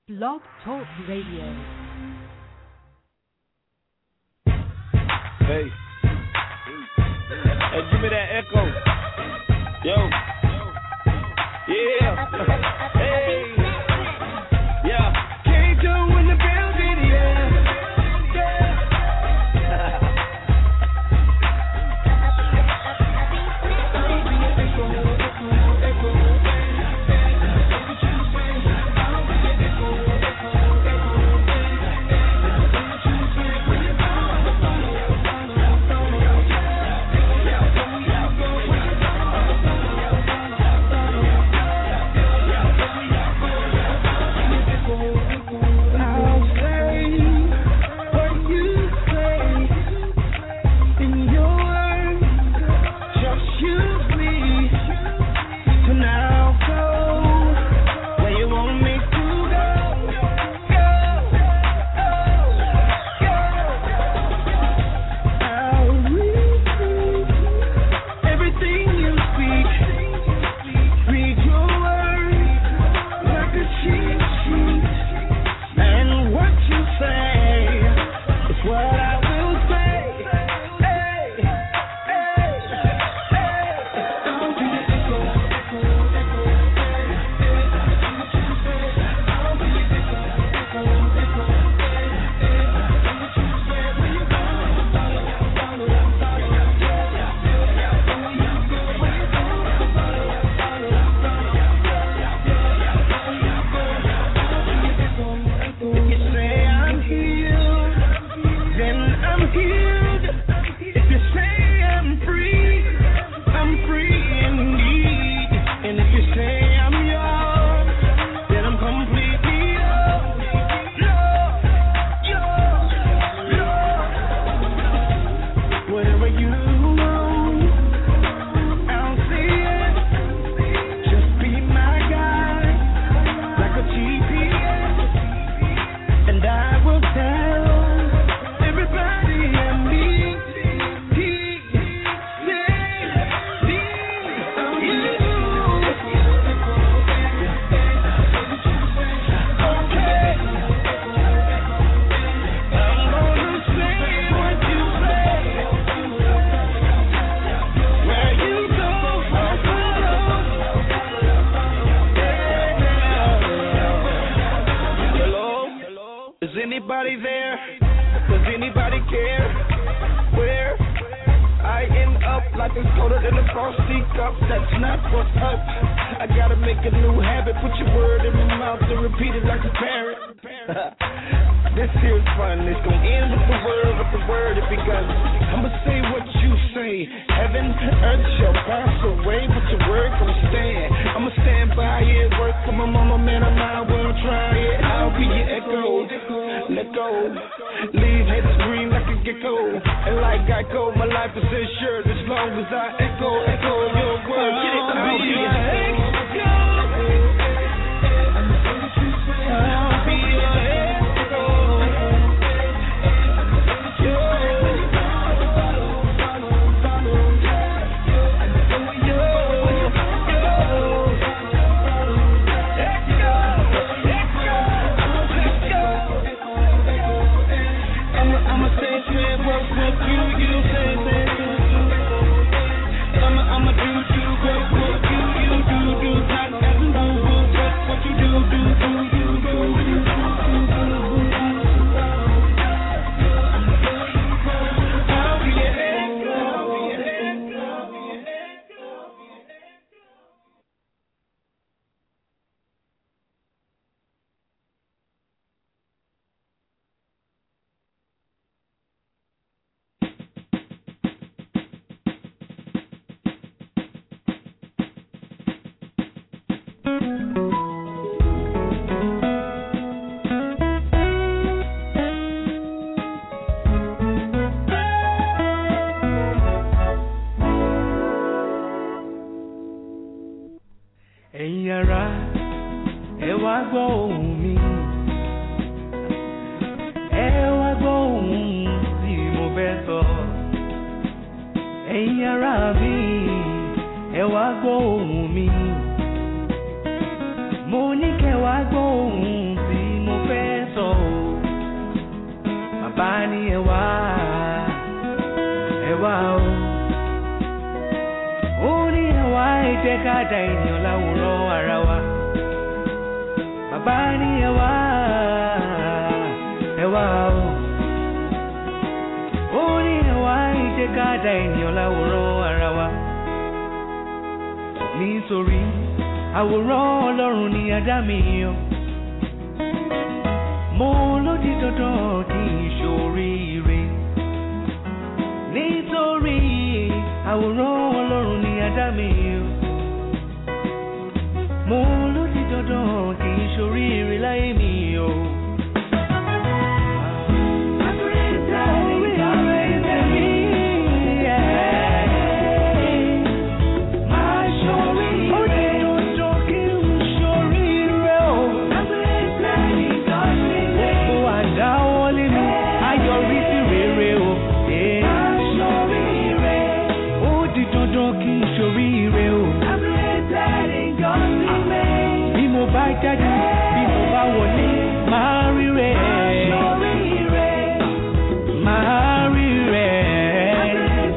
Blog Talk Radio. Hey, give me that echo. Yo. Yeah. Hey. Yeah. Can't go in the building, yeah. Mo ní kẹ́ wá gbọ́ ohùn tí mo ká dá ènìyàn láwòrán ara wa. Bàbá ní ẹ wá o. Ó ní ẹ wá jẹ́ ká dá ènìyàn láwòrán ara wa. Nítorí àwòrán Ọlọ́run ni a dá mi o. Mo ló di dandan kí n ṣoríire. Nítorí àwòrán Ọlọ́run ni a dá mi o. Mo ló di dandan kí n ṣoríire láyé mi o. Jáde bí mo bá wọlé máa rí rẹ̀. Máa rí rẹ̀.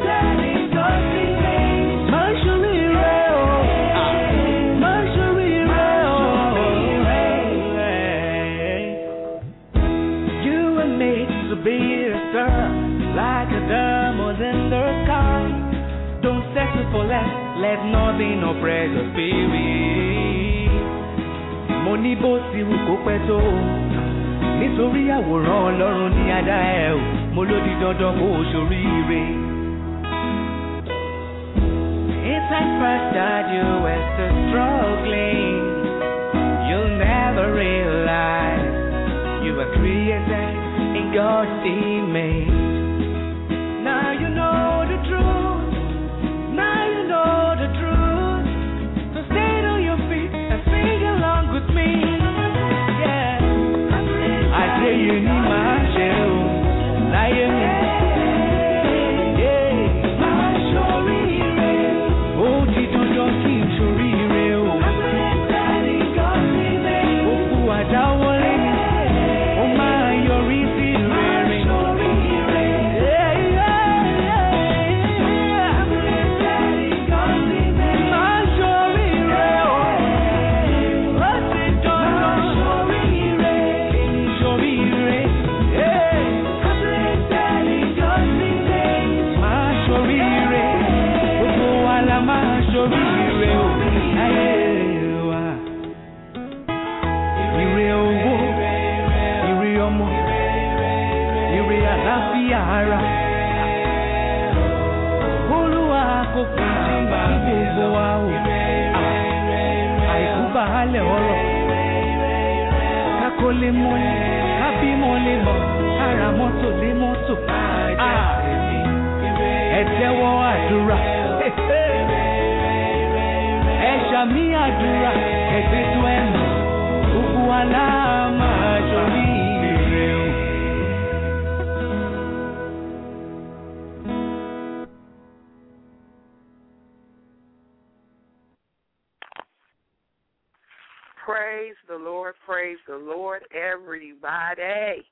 Máa ṣorí rẹ̀ o. Máa ṣorí rẹ̀ o. You were made to be a star, like a diamond in the sky. Don't settle for less, let nothing oppress your spirit. Mo ní bó ti wù kó pẹ́ tó nítorí àwòrán Ọlọ́run ní a dá ẹ o. Mo ló di dandan kó o ṣoríire. It's at first that you were so struggling, you'll never realize you were created in God's image. Now you know the truth. Now you know the truth. So stand on your feet and sing along with me. Yeah. Àṣeyẹ ni màá ṣe o láyé mi. Yeah. Màá ṣoríire. Ó di dandan kí n ṣoríire o. Òkú àdáwọlé ni ó máa yọrí sí rere. Ara Olúwa kò fi jí gbogbo wa o. Àìkú baálẹ̀ ọ̀rọ̀ kákó lé mọ́lẹ̀ kábímọ lé mọ́ kára mọ́tò lé mọ́tò. Ẹ tẹ́wọ́ àdúrà ẹ ṣàmì àdúrà ẹgbẹ́ tó ẹ̀ mọ̀ gbogbo wa láà máa ṣorí ire o. Praise the Lord, everybody.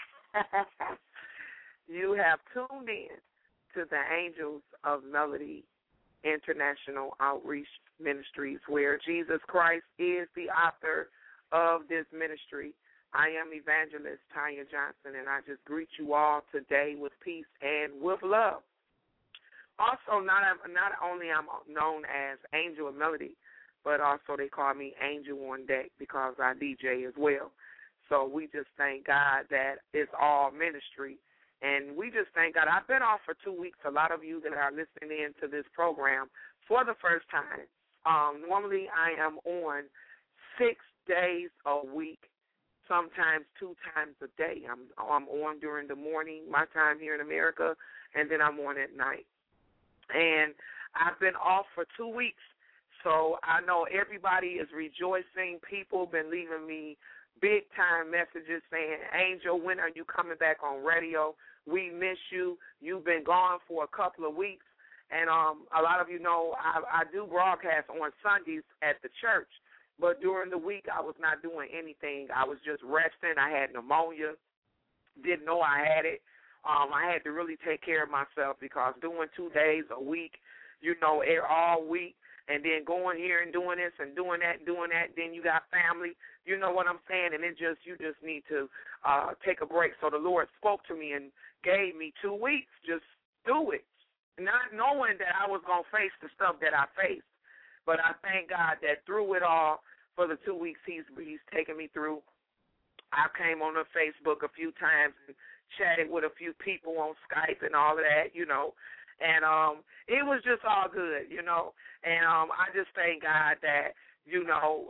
You have tuned in to the Angels of Melody International Outreach Ministries, where Jesus Christ is the author of this ministry. I am Evangelist Tanya Johnson, and I just greet you all today with peace and with love. Also, not only I'm known as Angel of Melody, but also they call me Angel on Deck because I DJ as well. So we just thank God that it's all ministry. And we just thank God. I've been off for 2 weeks. A lot of you that are listening in to this program for the first time. Normally I am on 6 days a week, sometimes 2 times a day. I'm on during the morning, my time here in America, and then I'm on at night. And I've been off for 2 weeks. So I know everybody is rejoicing. People been leaving me big-time messages saying, Angel, when are you coming back on radio? We miss you. You've been gone for a couple of weeks. And a lot of you know I do broadcast on Sundays at the church. But during the week, I was not doing anything. I was just resting. I had pneumonia. Didn't know I had it. I had to really take care of myself because doing 2 days a week, you know, all week, and then going here and doing this and doing that and doing that. Then you got family. You know what I'm saying? And you just need to take a break. So the Lord spoke to me and gave me 2 weeks. Just do it, not knowing that I was going to face the stuff that I faced. But I thank God that through it all, for the 2 weeks He's taken me through, I came on the Facebook a few times and chatted with a few people on Skype and all of that, you know. And it was just all good, you know. And I just thank God that, you know,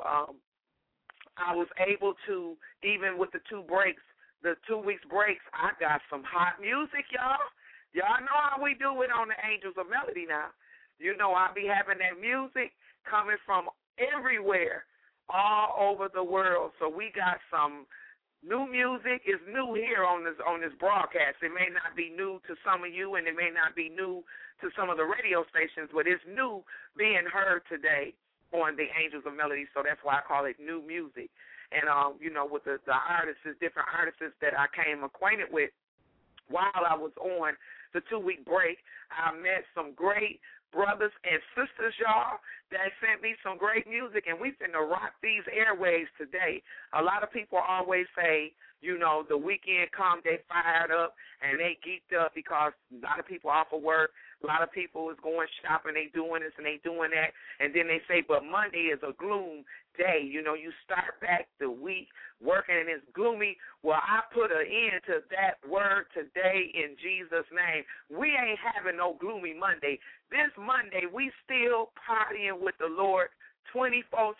I was able to, even with the 2 weeks breaks, I got some hot music, y'all. Y'all know how we do it on the Angels of Melody now. You know, I'll be having that music coming from everywhere, all over the world. So we got some new music. Is new here on this broadcast. It may not be new to some of you, and it may not be new to some of the radio stations, but it's new being heard today on the Angels of Melody. So that's why I call it new music. And you know, with the artists, different artists that I came acquainted with while I was on the 2-week break, I met some great brothers and sisters, y'all, that sent me some great music, and we finna rock these airwaves today. A lot of people always say, you know, the weekend come, they fired up and they geeked up because a lot of people off of work, a lot of people is going shopping, they doing this and they doing that, and then they say, but Monday is a gloom day. You know, you start back the week working and it's gloomy. Well, I put an end to that word today in Jesus' name. We ain't having no gloomy Monday. This Monday, we still partying with the Lord 24/7,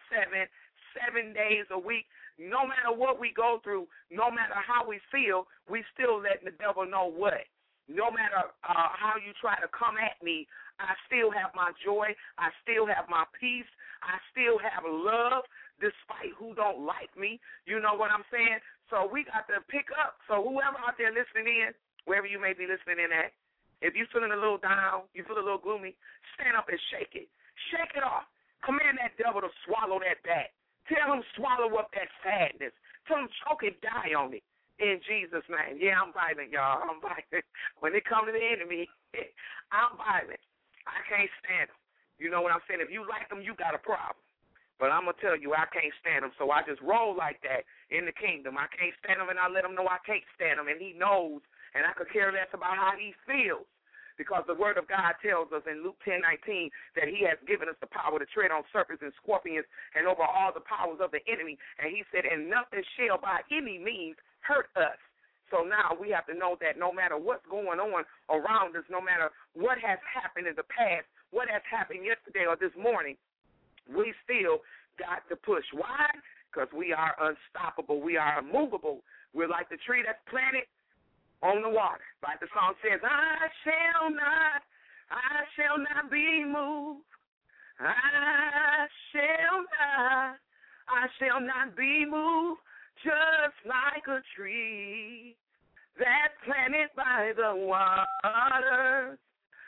7 days a week. No matter what we go through, no matter how we feel, we still letting the devil know what. No matter how you try to come at me, I still have my joy. I still have my peace. I still have love despite who don't like me. You know what I'm saying? So we got to pick up. So whoever out there listening in, wherever you may be listening in at, if you're feeling a little down, you feel a little gloomy, stand up and shake it. Shake it off. Command that devil to swallow that bat. Tell him swallow up that sadness. Tell him choke and die on it. In Jesus' name. Yeah, I'm violent, y'all. I'm violent. When it comes to the enemy, I'm violent. I can't stand them. You know what I'm saying? If you like them, you got a problem. But I'm going to tell you, I can't stand them. So I just roll like that in the kingdom. I can't stand them, and I let him know I can't stand him. And he knows, and I could care less about how he feels. Because the word of God tells us in Luke 10:19 that he has given us the power to tread on serpents and scorpions and over all the powers of the enemy. And he said, and nothing shall by any means hurt us. So now we have to know that no matter what's going on around us, no matter what has happened in the past, what has happened yesterday or this morning, we still got to push. Why? Because we are unstoppable. We are immovable. We're like the tree that's planted on the water. Like the song says, I shall not be moved. I shall not be moved, just like a tree that's planted by the waters.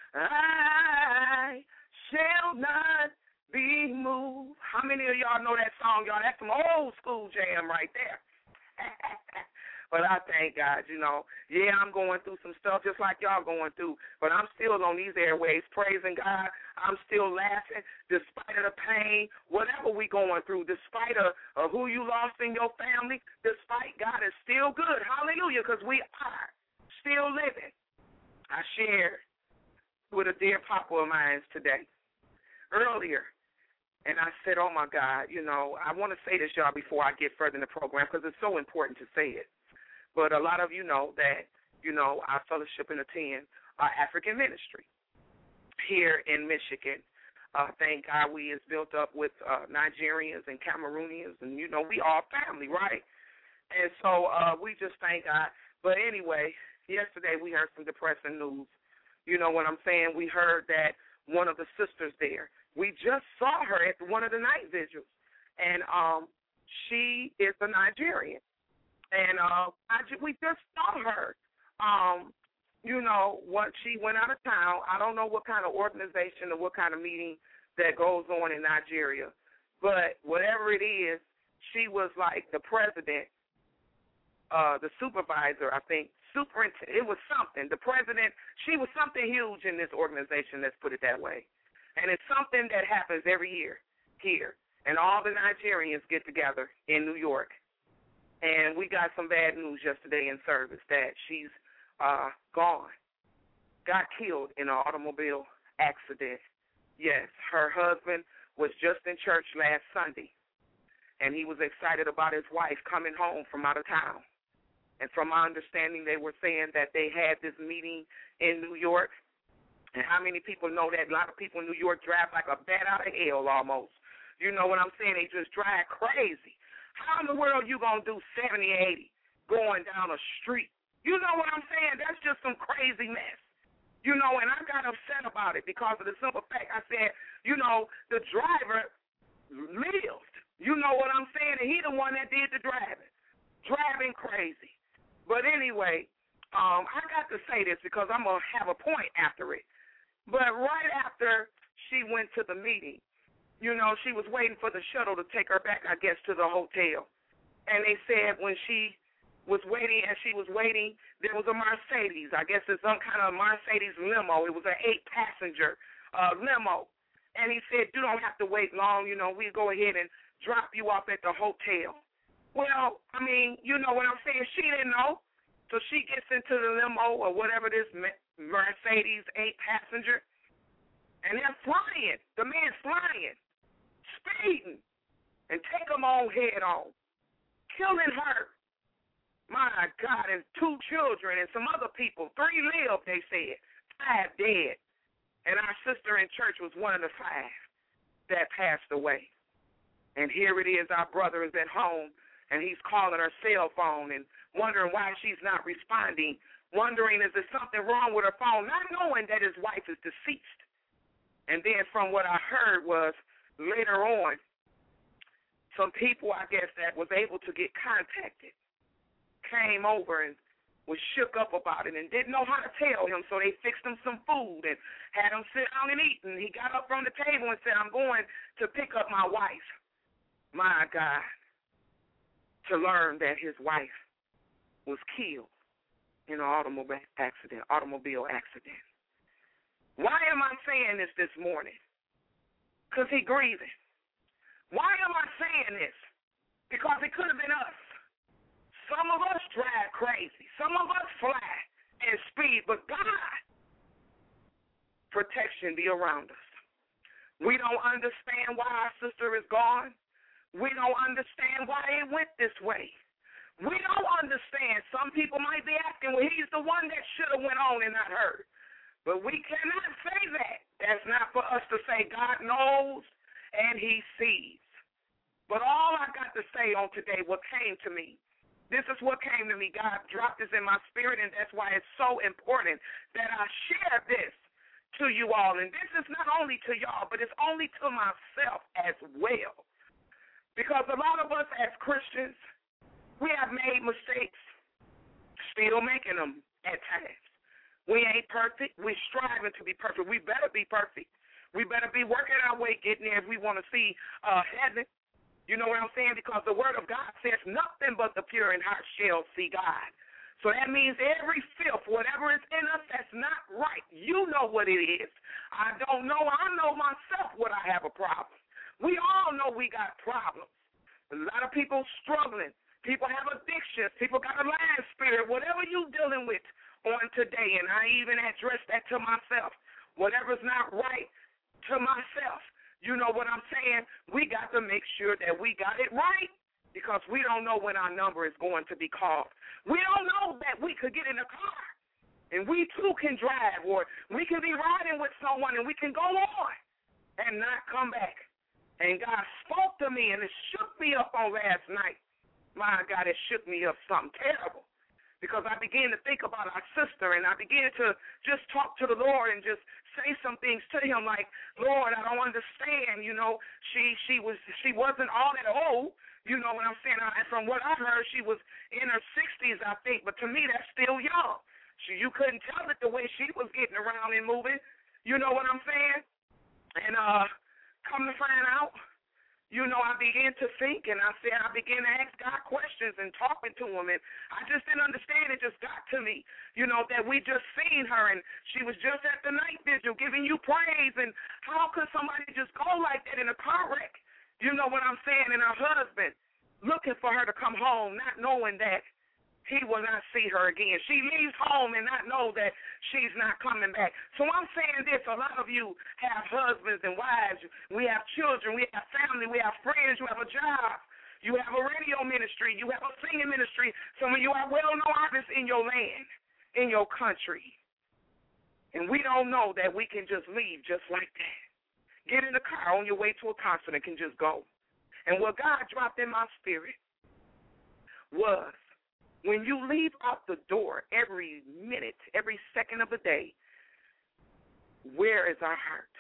I shall not be moved. How many of y'all know that song, y'all? That's some old school jam right there. But I thank God, you know. Yeah, I'm going through some stuff just like y'all going through, but I'm still on these airways praising God. I'm still laughing despite of the pain, whatever we going through, despite of who you lost in your family, despite God is still good. Hallelujah, because we are still living. I shared with a dear papa of mine today, earlier, and I said, oh, my God, you know, I want to say this, y'all, before I get further in the program because it's so important to say it. But a lot of you know that, you know, our fellowship and attend our African ministry here in Michigan. Thank God we is built up with Nigerians and Cameroonians, and, you know, we all family, right? And so we just thank God. But anyway, yesterday we heard some depressing news. You know what I'm saying? We heard that one of the sisters there, we just saw her at one of the night vigils, and she is a Nigerian. And we just saw her. You know, what she went out of town. I don't know what kind of organization or what kind of meeting that goes on in Nigeria, but whatever it is, she was like the president, the supervisor, I think, superintendent. It was something. The president, she was something huge in this organization, let's put it that way. And it's something that happens every year here. And all the Nigerians get together in New York. And we got some bad news yesterday in service that she's gone, got killed in an automobile accident. Yes, her husband was just in church last Sunday, and he was excited about his wife coming home from out of town. And from my understanding, they were saying that they had this meeting in New York. And how many people know that a lot of people in New York drive like a bat out of hell almost? You know what I'm saying? They just drive crazy. How in the world you going to do 70, 80 going down a street? You know what I'm saying? That's just some crazy mess. You know, and I got upset about it because of the simple fact I said, you know, the driver lived. You know what I'm saying? And he the one that did the driving crazy. But anyway, I got to say this because I'm going to have a point after it. But right after she went to the meeting, you know, she was waiting for the shuttle to take her back, I guess, to the hotel. And they said when she was waiting, as she was waiting, there was a Mercedes. I guess it's some kind of Mercedes limo. It was an 8-passenger limo. And he said, you don't have to wait long. You know, we'll go ahead and drop you off at the hotel. Well, I mean, you know what I'm saying? She didn't know. So she gets into the limo or whatever this Mercedes 8-passenger, and they're flying. The man's flying, speeding, and take them on head on, killing her. My God, and 2 children and some other people, 3 lived, they said, 5 dead. And our sister in church was one of the 5 that passed away. And here it is, our brother is at home, and he's calling her cell phone and wondering why she's not responding, wondering is there something wrong with her phone, not knowing that his wife is deceased. And then from what I heard was later on, some people, I guess, that was able to get contacted came over and was shook up about it and didn't know how to tell him, so they fixed him some food and had him sit down and eat. And he got up from the table and said, I'm going to pick up my wife. My God, to learn that his wife was killed in an automobile accident. Why am I saying this morning? Because he's grieving. Why am I saying this? Because it could have been us. Some of us drive crazy. Some of us fly and speed, but God, protection be around us. We don't understand why our sister is gone. We don't understand why it went this way. We don't understand. Some people might be asking, well, he's the one that should have went on and not her. But we cannot say that. That's not for us to say. God knows and he sees. But all I got to say on today, what came to me, this is what came to me. God dropped this in my spirit, and that's why it's so important that I share this to you all. And this is not only to y'all, but it's only to myself as well. Because a lot of us as Christians, we have made mistakes, still making them at times. We ain't perfect. We're striving to be perfect. We better be perfect. We better be working our way, getting there if we want to see heaven. You know what I'm saying? Because the word of God says nothing but the pure in heart shall see God. So that means every filth, whatever is in us that's not right, you know what it is. I don't know. I know myself what I have a problem. We all know we got problems. A lot of people struggling. People have addictions. People got a lying spirit. Whatever you dealing with on today, and I even address that to myself. Whatever's not right to myself. You know what I'm saying? We got to make sure that we got it right because we don't know when our number is going to be called. We don't know that we could get in a car and we too can drive, or we can be riding with someone and we can go on and not come back. And God spoke to me, and it shook me up on last night. My God, it shook me up something terrible. Because I began to think about our sister, and I began to just talk to the Lord and just say some things to him like, Lord, I don't understand, you know, she wasn't all that old, you know what I'm saying? And from what I heard, she was in her 60s, I think, but to me that's still young. You couldn't tell it the way she was getting around and moving, you know what I'm saying? And come to find out, I began to think, and I began to ask God questions and talking to him, and I just didn't understand. It just got to me, that we just seen her, and she was just at the night vigil giving you praise, and how could somebody just go like that in a car wreck? You know what I'm saying? And her husband looking for her to come home, not knowing that he will not see her again. She leaves home and not know that she's not coming back. So I'm saying this, a lot of you have husbands and wives. We have children. We have family. We have friends. You have a job. You have a radio ministry. You have a singing ministry. Some of you are well-known artists in your land, in your country. And we don't know that we can just leave just like that. Get in the car on your way to a concert and can just go. And what God dropped in my spirit was, when you leave out the door every minute, every second of the day, where is our heart?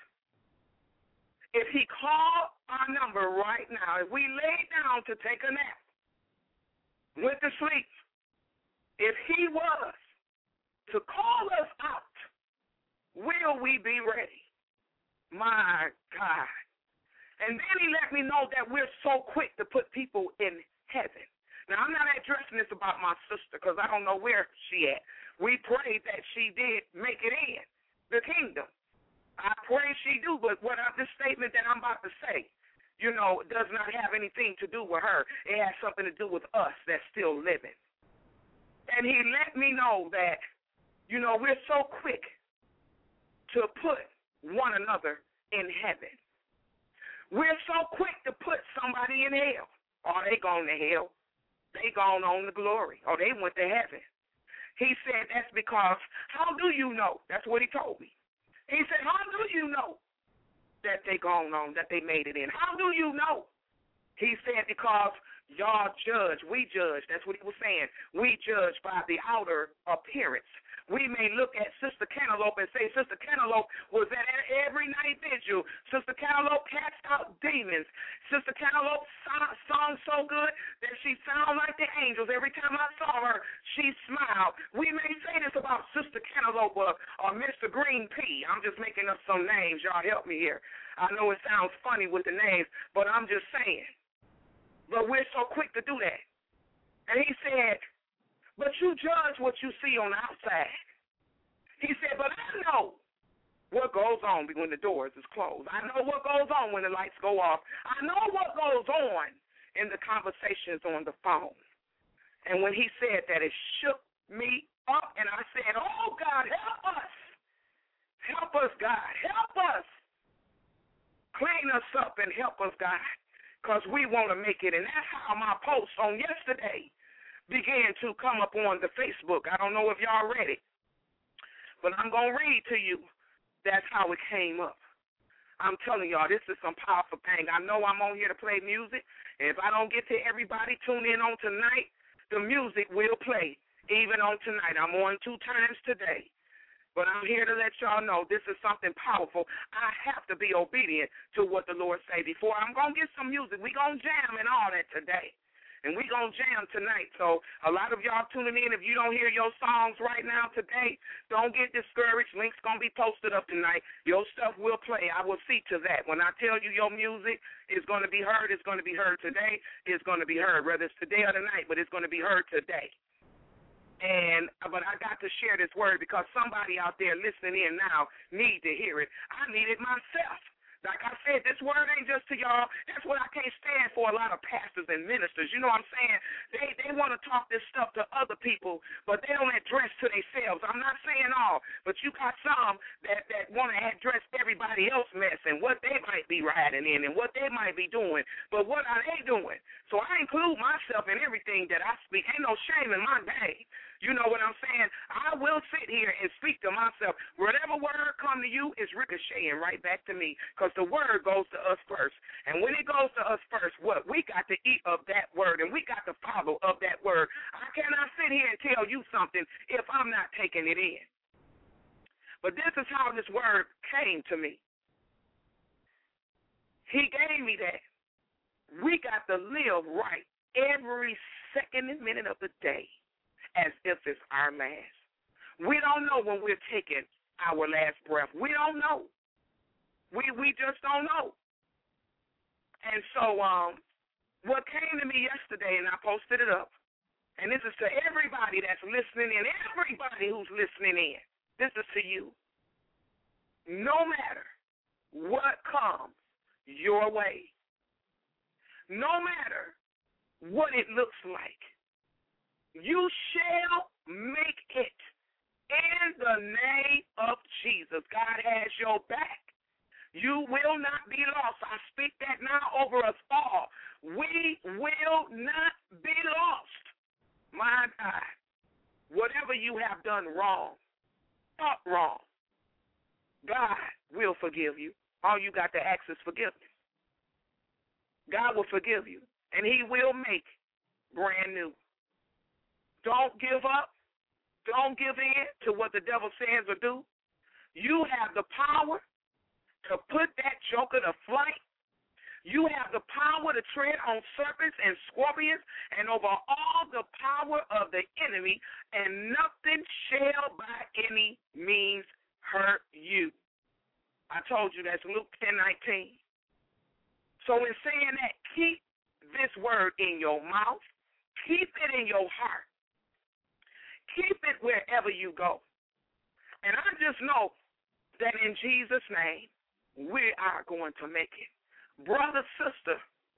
If he called our number right now, if we laid down to take a nap, went to sleep, if he was to call us out, will we be ready? My God. And then he let me know that we're so quick to put people in heaven. Now, I'm not addressing this about my sister because I don't know where she at. We prayed that she did make it in the kingdom. I pray she do, but this statement that I'm about to say, does not have anything to do with her. It has something to do with us that's still living. And he let me know that, we're so quick to put one another in heaven. We're so quick to put somebody in hell. Oh, they going to hell. They gone on to glory. Oh, they went to heaven. He said that's because, how do you know? That's what he told me. He said, how do you know that they gone on, that they made it in? How do you know? He said, because y'all judge, we judge. That's what he was saying. We judge by the outer appearance. We may look at Sister Cantaloupe and say, Sister Cantaloupe was at every night vigil. Sister Cantaloupe cast out demons. Sister Cantaloupe sung so good that she sounded like the angels. Every time I saw her, she smiled. We may say this about Sister Cantaloupe or Mr. Green Pea. I'm just making up some names. Y'all help me here. I know it sounds funny with the names, but I'm just saying. But we're so quick to do that. And he said, but you judge what you see on the outside. He said, but I know what goes on when the doors is closed. I know what goes on when the lights go off. I know what goes on in the conversations on the phone. And when he said that, it shook me up, and I said, oh, God, help us. Help us, God. Help us. Clean us up and help us, God, because we want to make it. And that's how my post on yesterday began to come up on the Facebook. I don't know if y'all read it, but I'm going to read to you. That's how it came up. I'm telling y'all, this is some powerful thing. I know I'm on here to play music, and if I don't get to everybody, tune in on tonight. The music will play even on tonight. I'm on 2 times today, but I'm here to let y'all know this is something powerful. I have to be obedient to what the Lord say before. I'm going to get some music. We're going to jam and all that today. And we're going to jam tonight. So a lot of y'all tuning in, if you don't hear your songs right now today, don't get discouraged. Link's going to be posted up tonight. Your stuff will play. I will see to that. When I tell you your music is going to be heard, it's going to be heard today. It's going to be heard, whether it's today or tonight, but it's going to be heard today. But I got to share this word because somebody out there listening in now need to hear it. I need it myself. Like I said, this word ain't just to y'all. That's what I can't stand for a lot of pastors and ministers. You know what I'm saying? They want to talk this stuff to other people, but they don't address to themselves. I'm not saying all, but you got some that want to address everybody else's mess and what they might be riding in and what they might be doing. But what are they doing? So I include myself in everything that I speak. Ain't no shame in my name. You know what I'm saying? I will sit here and speak to myself. Whatever word come to you is ricocheting right back to me because the word goes to us first. And when it goes to us first, what? We got to eat of that word, and we got to follow of that word. I cannot sit here and tell you something if I'm not taking it in. But this is how this word came to me. He gave me that. We got to live right every second and minute of the day as if it's our last. We don't know when we're taking our last breath. We don't know. We just don't know. And so what came to me yesterday, and I posted it up, and this is to everybody that's listening in, everybody who's listening in. This is to you. No matter what comes your way, no matter what it looks like, you shall make it in the name of Jesus. God has your back. You will not be lost. I speak that now over us all. We will not be lost. My God, whatever you have done wrong, thought wrong, God will forgive you. All you got to ask is forgiveness. God will forgive you, and he will make brand new. Don't give up. Don't give in to what the devil says or do. You have the power to put that joker to flight. You have the power to tread on serpents and scorpions and over all the power of the enemy, and nothing shall by any means hurt you. I told you that's Luke 10:19. So in saying that, keep this word in your mouth. Keep it in your heart. Keep it wherever you go. And I just know that in Jesus' name, we are going to make it. Brother, sister,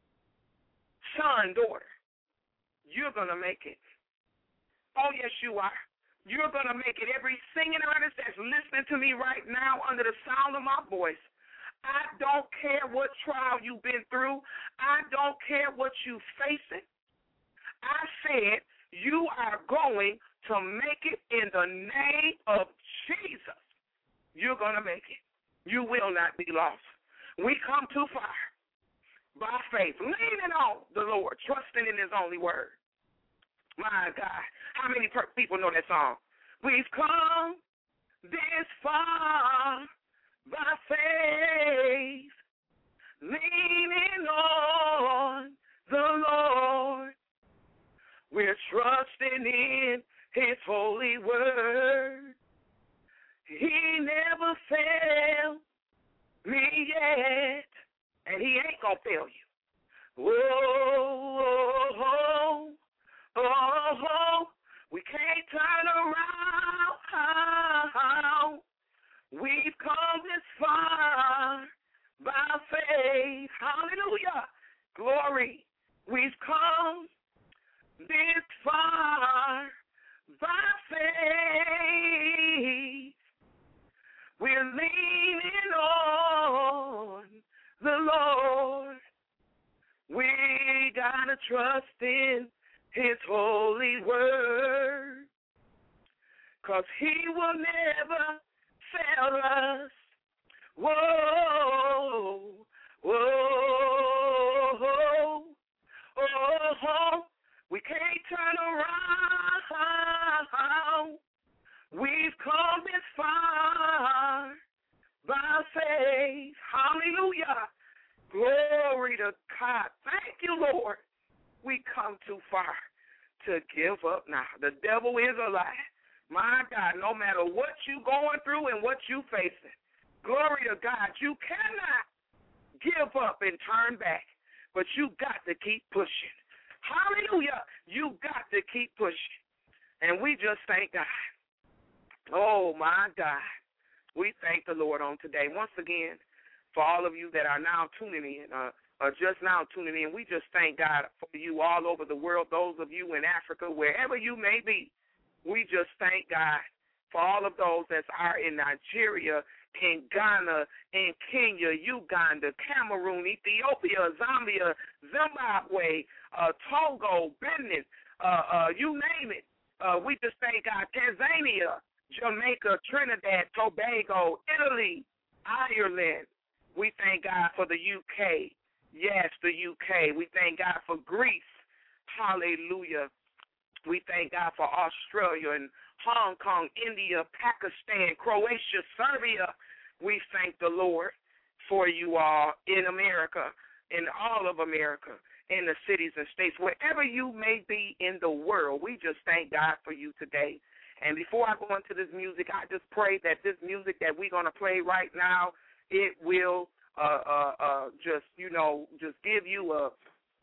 son, daughter, you're going to make it. Oh, yes, you are. You're going to make it. Every singing artist that's listening to me right now under the sound of my voice, I don't care what trial you've been through. I don't care what you're facing. I said you are going to make it in the name of Jesus. You're going to make it. You will not be lost. We come too far by faith, leaning on the Lord, trusting in his only word. My God, how many people know that song? We've come this far by faith, leaning on the Lord. We're trusting in his holy word. He never failed me yet, and he ain't going to fail you. Oh, we can't turn around. We've come this far by faith. Hallelujah. Glory. We've come this far by faith. We're leaning on the Lord. We gotta trust in his holy word, 'cause he will never fail us. Whoa, whoa, oh, we can't turn around. We've come this far by faith. Hallelujah. Glory to God. Thank you, Lord. We come too far to give up now. The devil is a lie. My God, no matter what you're going through and what you're facing, glory to God, you cannot give up and turn back, but you got to keep pushing. Hallelujah. You got to keep pushing. And we just thank God. Oh, my God. We thank the Lord on today. Once again, for all of you that are now tuning in, just now tuning in, we just thank God for you all over the world, those of you in Africa, wherever you may be. We just thank God for all of those that are in Nigeria, in Ghana, in Kenya, Uganda, Cameroon, Ethiopia, Zambia, Zimbabwe, Togo, Benin, you name it. We just thank God. Tanzania, Jamaica, Trinidad, Tobago, Italy, Ireland. We thank God for the UK. Yes, the UK. We thank God for Greece. Hallelujah. We thank God for Australia and Hong Kong, India, Pakistan, Croatia, Serbia. We thank the Lord for you all in America, in all of America, in the cities and states, wherever you may be in the world. We just thank God for you today. And before I go into this music, I just pray that this music that we're going to play right now, it will just give you a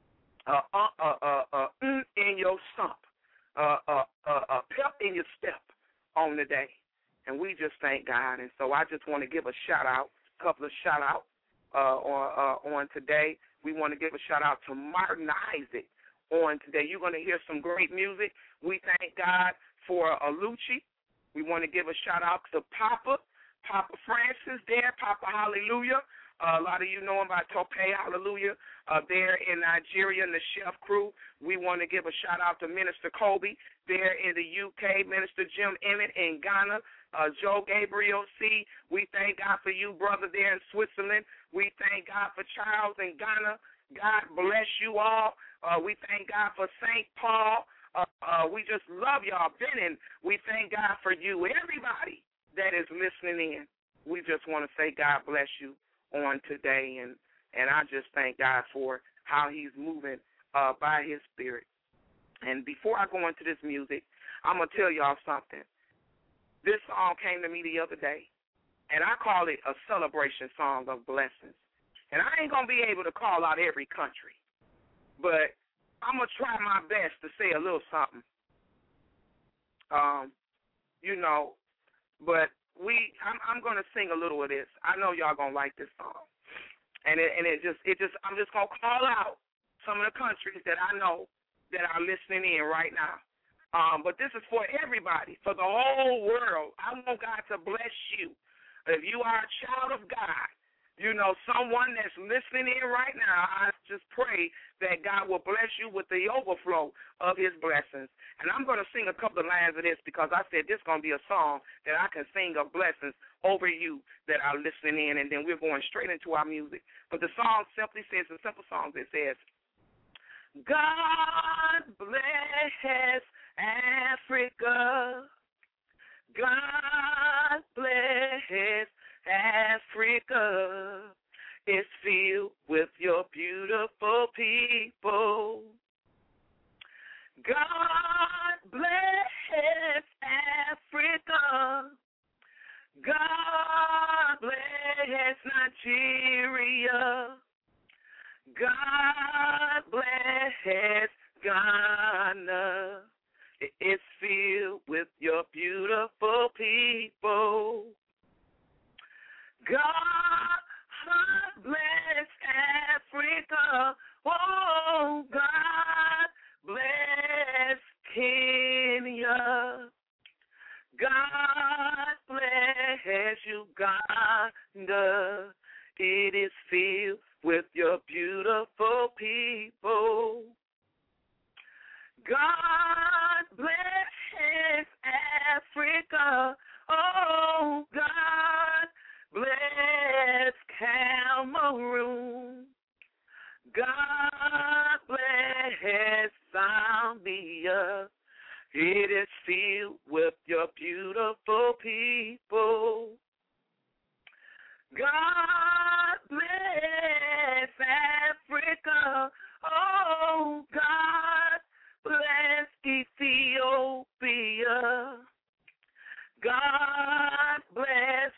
in your stump, a pep in your step on the day. And we just thank God. And so I just want to give a shout-out, a couple of shout-outs on today. We want to give a shout-out to Martin Isaac on today. You're going to hear some great music. We thank God for Alucci. We want to give a shout-out to Papa Francis there, Papa Hallelujah. A lot of you know him by Tope Hallelujah there in Nigeria and the Chef Crew. We want to give a shout-out to Minister Kobe there in the UK, Minister Jim Emmett in Ghana, Joe Gabriel C. We thank God for you, brother, there in Switzerland. We thank God for Charles in Ghana. God bless you all. We thank God for St. Paul. We just love y'all, Benin. We thank God for you, everybody that is listening in. We just want to say God bless you on today, and I just thank God for how he's moving by his spirit. And before I go into this music, I'm going to tell y'all something. This song came to me the other day, and I call it a celebration song of blessings. And I ain't going to be able to call out every country, but I'm going to try my best to say a little something. But I'm going to sing a little of this. I know y'all going to like this song. And I'm just going to call out some of the countries that I know that are listening in right now. But this is for everybody, for the whole world. I want God to bless you. If you are a child of God, someone that's listening in right now, I just pray that God will bless you with the overflow of his blessings. And I'm going to sing a couple of lines of this because I said this is going to be a song that I can sing of blessings over you that are listening in, and then we're going straight into our music. But the song simply says, a simple song that says, God bless Africa. God bless Africa. It's filled with your beautiful people. God bless Africa. God bless Nigeria. God bless Ghana. It's filled with your beautiful people. God bless Africa. Oh, God bless Kenya. God bless Uganda. It is filled with your beautiful people. God bless Africa. Oh, God bless Cameroon. God bless Zambia. It is filled with your beautiful people. God bless Africa. Oh, God bless Ethiopia. God bless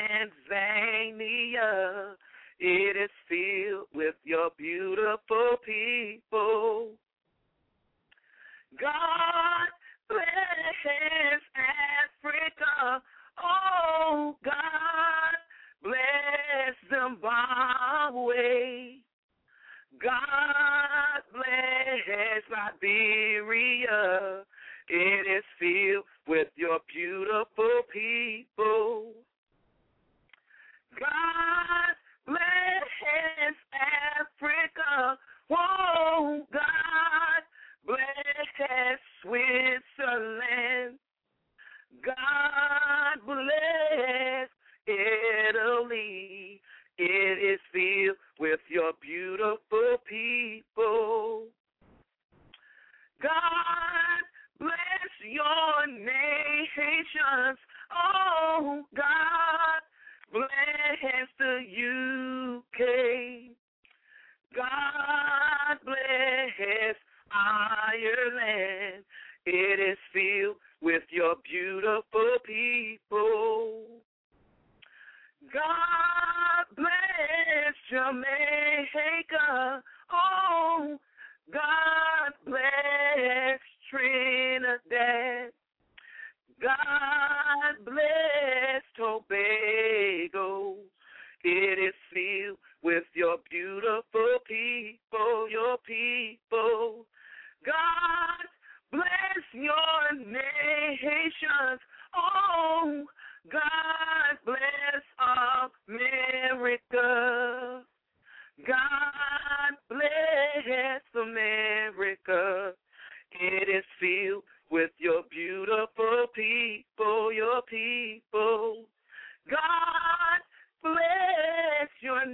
Tanzania. It is filled with your beautiful people. God bless Africa. Oh, God bless Zimbabwe. God bless Liberia. It is filled with your beautiful people. God bless Africa. Whoa, God bless Switzerland. God bless Italy. It is filled with your beautiful people. God bless your nations. Oh, God bless the UK. God bless Ireland. It is filled with your beautiful people. God bless Jamaica. Oh, God bless Trinidad. God bless Tobago. It is filled with your beautiful people, your people. God bless your nations. Oh, God bless America. God bless America. It is filled with your beautiful people, your people. God bless your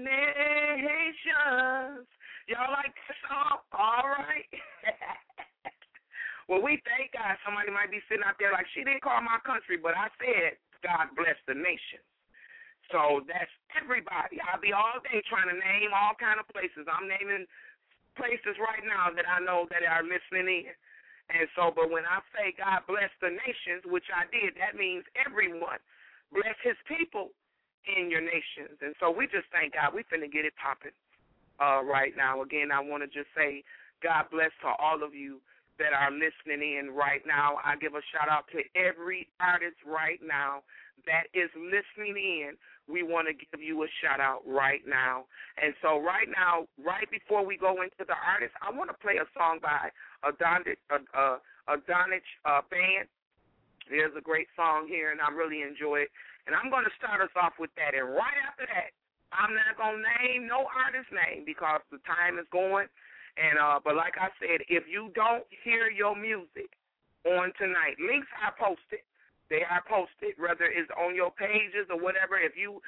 nations. Y'all like that song? All right. Well, we thank God. Somebody might be sitting out there like, she didn't call my country, but I said, God bless the nations. So that's everybody. I'll be all day trying to name all kind of places. I'm naming places right now that I know that are listening in. And so, but when I say God bless the nations, which I did, that means everyone. Bless his people in your nations. And so we just thank God. We finna get it popping right now. Again, I want to just say God bless to all of you that are listening in right now. I give a shout-out to every artist right now that is listening in. We want to give you a shout-out right now. And so right now, right before we go into the artist, I want to play a song by Adonis Band. There's a great song here, and I really enjoy it. And I'm going to start us off with that. And right after that, I'm not going to name no artist name because the time is going. And but like I said, if you don't hear your music on tonight, links are posted. They are posted, whether it's on your pages or whatever. If you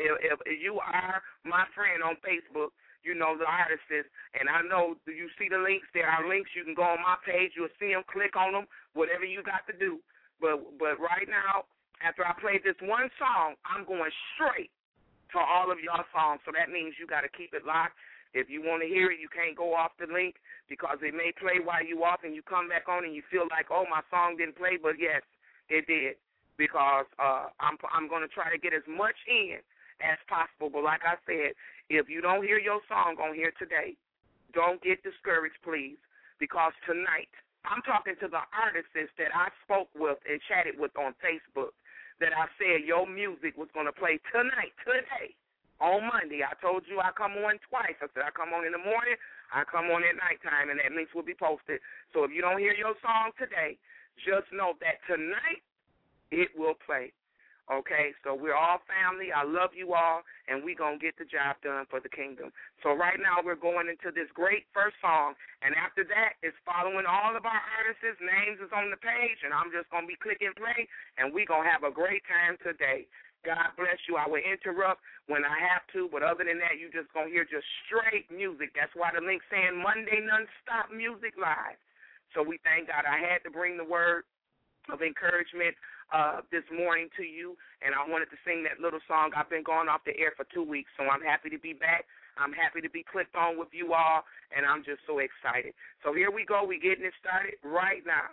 are my friend on Facebook, you know the artist is, and I know you see the links. There are links. You can go on my page. You'll see them. Click on them. Whatever you got to do. But right now, after I play this one song, I'm going straight to all of y'all songs. So that means you got to keep it locked. If you want to hear it, you can't go off the link because it may play while you off and you come back on and you feel like, oh, my song didn't play. But, yes, it did because I'm going to try to get as much in as possible. But like I said, if you don't hear your song on here today, don't get discouraged, please, because tonight I'm talking to the artists that I spoke with and chatted with on Facebook that I said your music was going to play tonight, today. On Monday, I told you I come on twice. I said I come on in the morning, I come on at nighttime, and that links will be posted. So if you don't hear your song today, just know that tonight it will play. Okay, so we're all family. I love you all, and we're going to get the job done for the kingdom. So right now we're going into this great first song, and after that it's following all of our artists' names is on the page, and I'm just going to be clicking play, and we're going to have a great time today. God bless you. I will interrupt when I have to, but other than that, you're just going to hear just straight music. That's why the link's saying Monday Nonstop Music Live. So we thank God. I had to bring the word of encouragement this morning to you, and I wanted to sing that little song. I've been going off the air for 2 weeks, so I'm happy to be back. I'm happy to be clicked on with you all, and I'm just so excited. So here we go. We're getting it started right now.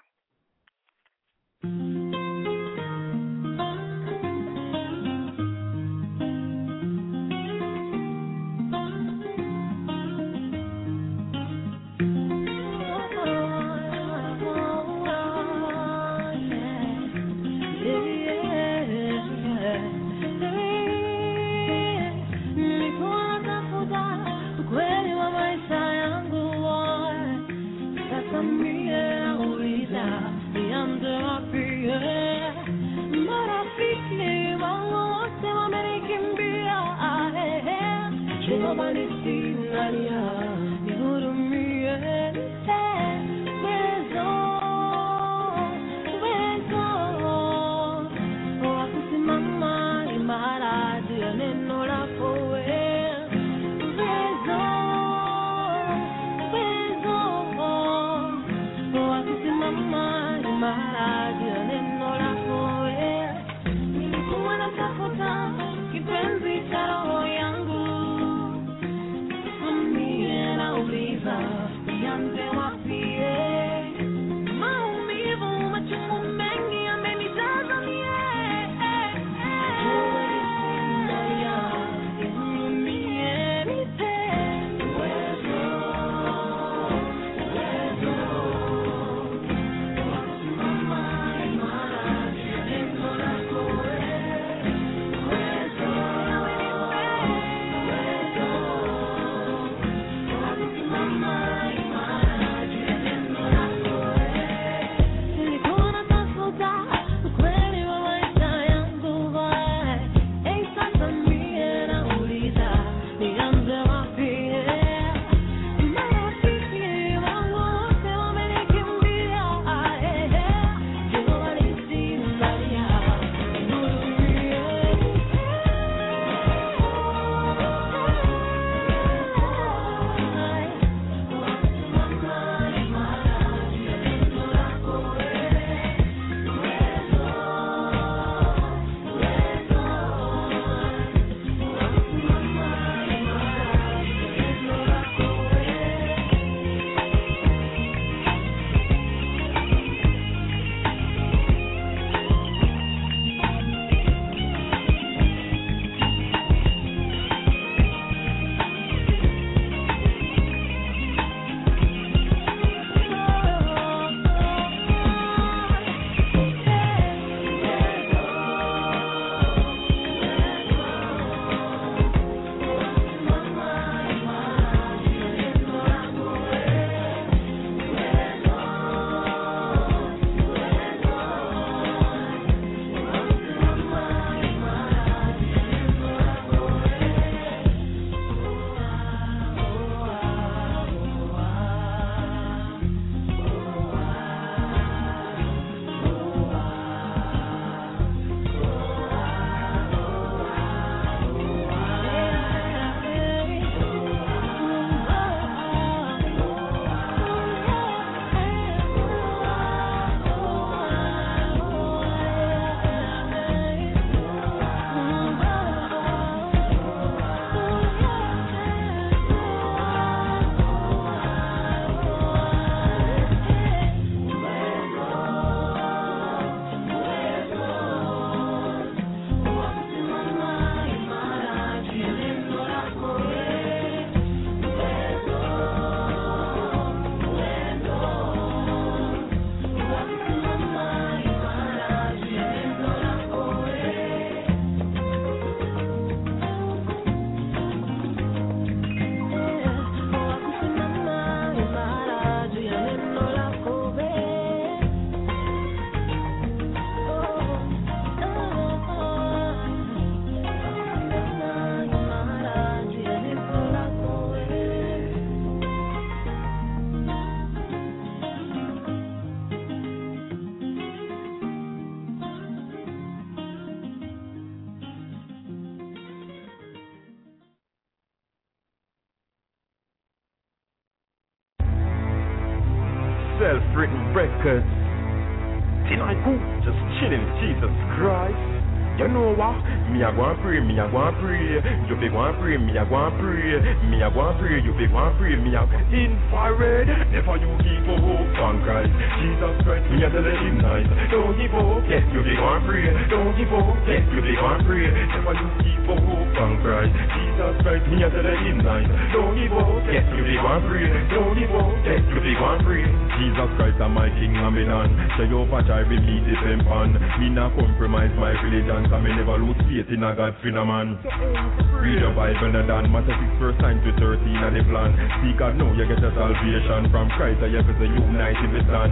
self-written records. Tonight, cool, just chilling, Jesus Christ. You know what? Me a go and pray, me a go and pray. You be go and pray, me a go and pray. Me a go and pray, you be go and pray. Me a infrared. Never you give up on Christ. Jesus Christ, me a tell him nice. Don't give up, yes, you be go and pray. Don't give up, yes, you be go and pray. Never you give up on Christ. Jesus Christ, me a tell him nice. Don't give up, yes, you be go and pray. Don't give up, yes, you be go and pray. Jesus Christ, I'm my King, I'm in on. Jehovah Jireh, me depend on. Me not compromise my religion. I may never lose faith in a God phenomenon. Read the Bible and done. Matthew 6 verse 9 to 13 and the plan. See God now you get a salvation from Christ. I have to unite in the stand.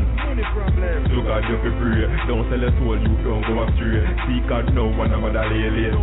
To God you can pray. Don't sell your soul, you don't go astray. See God now one of the lady.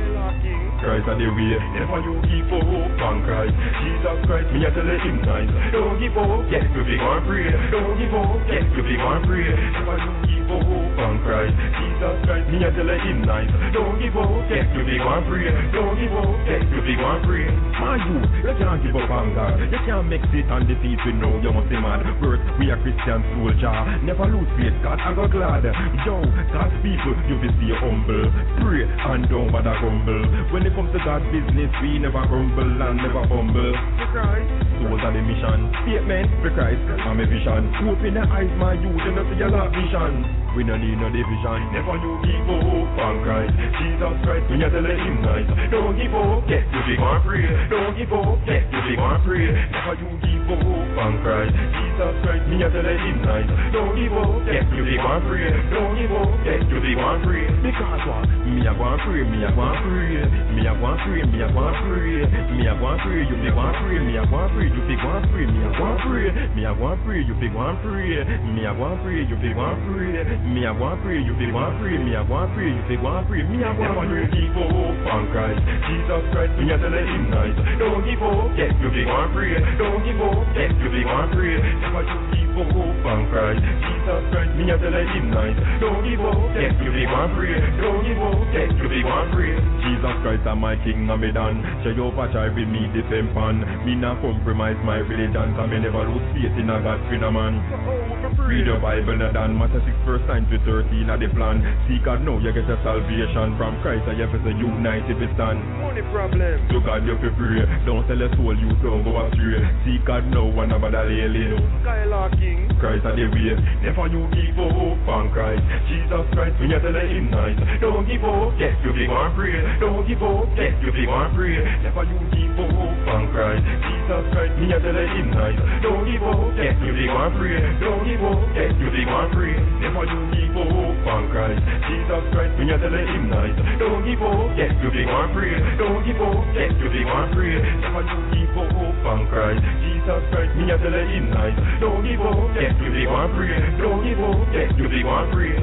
Christ are the way. Never you give up on Christ. Jesus Christ, me a tell him nice. Don't give up, yes you be going pray. Don't give up, yes you be going pray. Never you give up on Christ. Jesus Christ, me a tell him nice. Don't give up, yes you be going pray. Don't give up, yes you be going pray. My youth, you can't give up on God. You can't make it and defeat we know you must be mad. First, we are Christian soldier. Never lose faith, God I go glad. Yo, God's people, you be stay humble. Pray and don't bother grumble. When it comes to God's business, we never grumble and never fumble. For Christ, souls are the mission. Statement for Christ, I'm a vision. Open the eyes, my youth, you know see a lot of vision. We no need no division. Never you give up on Christ. Jesus Christ, we a tell him nice. Don't give up, yes you be going pray. Don't give up, yes you be going pray. Never you give up on Christ. Jesus Christ, me a tell him nice. Don't give up, yes you be going pray. Don't give up, yes you be going pray. Because what? Me a go and pray, me a go and pray. Me a go and pray, me a go and pray. Me a go and pray, you be go and pray. Me a go and pray, you be go and pray. Me a go and pray, me a go and pray, you be go and pray. Me a go and pray, you be go and pray. Me a go and pray, you be go and pray. Me a go and pray, you be go and pray. Me a go and pray, give up on Christ. Jesus Christ, me a tell him nice. Don't give up, yes you be go and pray. Don't give up, yes you be go and pray. Never you give up on Christ. Jesus Christ, me a tell him nice. Don't give up, yes you be go and pray. Don't give up, yes you be go and pray. Jesus Christ, I'm my King, I'm a done. Jehovah Jireh, me depend on. Me not compromise my religion. I may never lose faith in a God phenomenon. Read the Bible and done. Matthew 6 verse 9 to 13 at the plan. See God now you get a salvation from Christ. I have to united we stand. Money problem. To God you pray. Don't sell your soul, you don't go astray. See God now one of the lady. Skylarking. Christ are the way. Never you give up on Christ. Jesus Christ, me a tell him nice. Don't give up, yes you be going pray. Don't give up, yes you be going pray. Never you give up on Christ. Jesus Christ, me a tell him nice. Don't give up, yes you be going pray. Don't give up, yes you be going pray. Never you give up on Christ. Jesus Christ, me a tell him nice. Don't give up, yes you be going pray. Don't give up, yes you be going pray. Never you give up on Christ. Jesus Christ, me a tell him nice. Don't give up, yes you be going pray. Don't give up, yes you be going pray.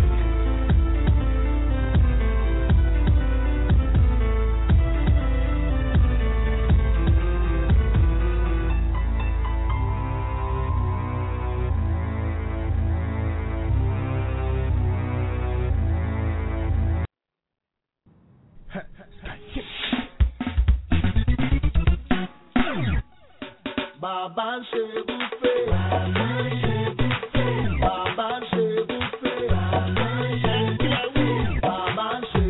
Baba ṣe buffet. Baba ṣe buffet. Baba ṣe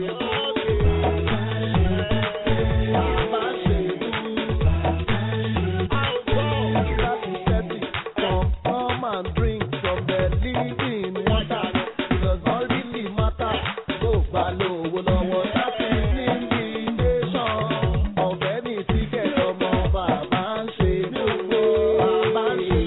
buffet. Baba ṣe buffet. Come and drink from the living water. Because all really matter. Go follow lọ́wọ́ láti ní invitation. Ọ̀gbẹ́ni tíkẹ̀ ọmọ bàbá ń ṣe buffet. Baba ṣe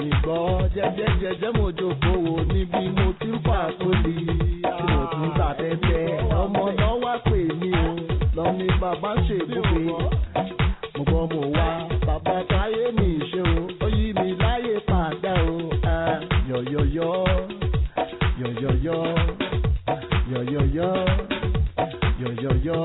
mi gbọ́ jẹ́jẹ́jẹ́jẹ́ mo jókòó níbi mo ti ń fà sólì tí mo ti ń ta tẹ́tẹ́ ọmọ náà wá pè mí o lọ ní bàbá ṣèbùgbé mo gbọ́ mo wá bàbá táyé mi ṣe o ó yí mi láyé padà o yọ̀yọ̀yọ̀ yọ̀yọ̀yọ̀ yọ̀yọ̀yọ̀ yọ̀yọ̀yọ̀.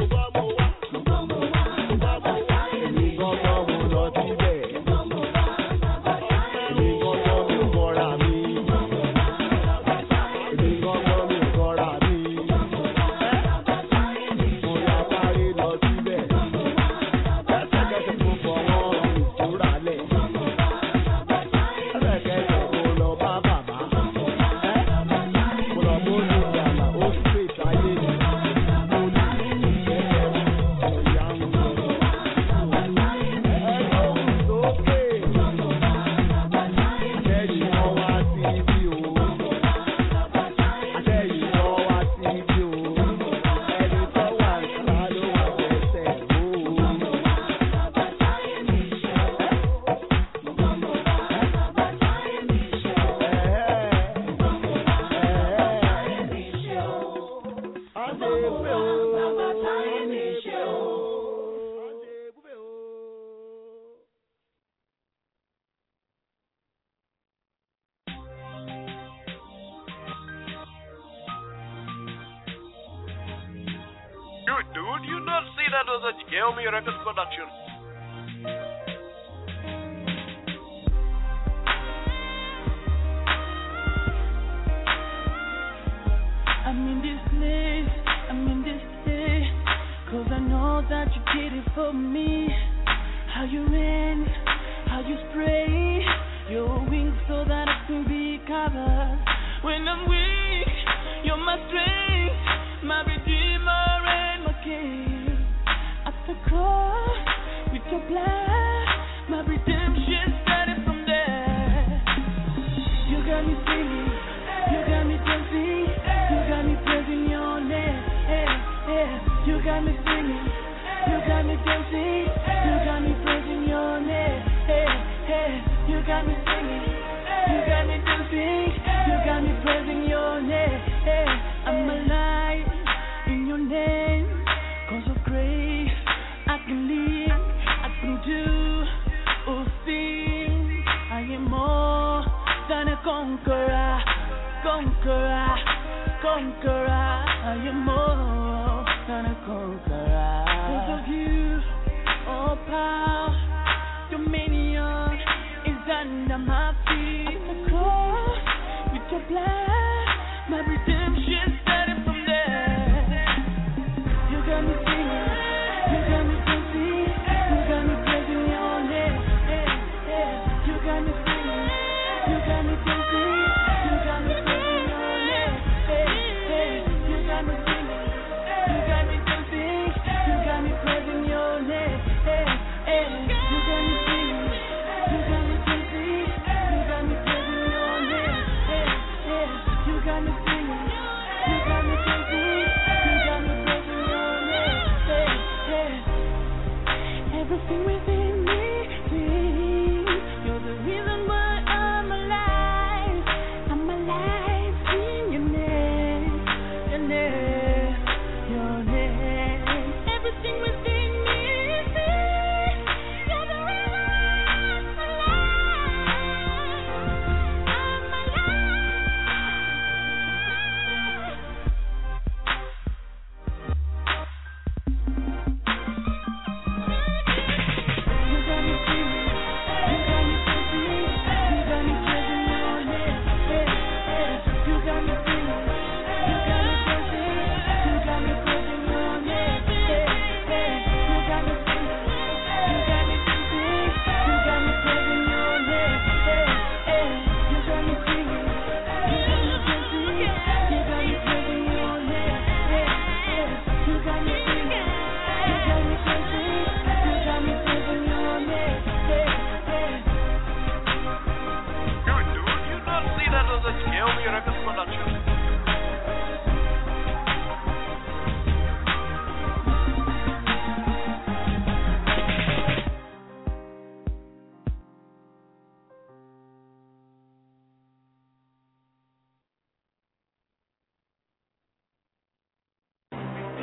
Dude, you not see that was a Geomi Records production. I'm in this place, 'cause I know that you did it for me. How you ran, how you spray your wings so that I can be covered. When I'm weak, you're my strength, my redeemer and my king. At the cross, with your blood, my redemption started from there. You got me singing, you got me dancing, you got me praising your name. You got me singing, you got me dancing, you got me praising your name. You got me singing, you got me dancing, you got me praising your name. I'm alive in your name, 'cause of grace I can live, I can do all things. I am more than a conqueror, conqueror, conqueror. I am more than a conqueror. 'Cause of you, all power, dominion is under my feet. At the cross, with your blood, my redemption started from there. You got me singing, you got me dancing, you got me praising your name. You got me singing, you got me dancing, you got me praising your name. You got me singing, you got me dancing, you got me praising your name. You got me singing, you got me dancing, you got me praising your name. You got me singing.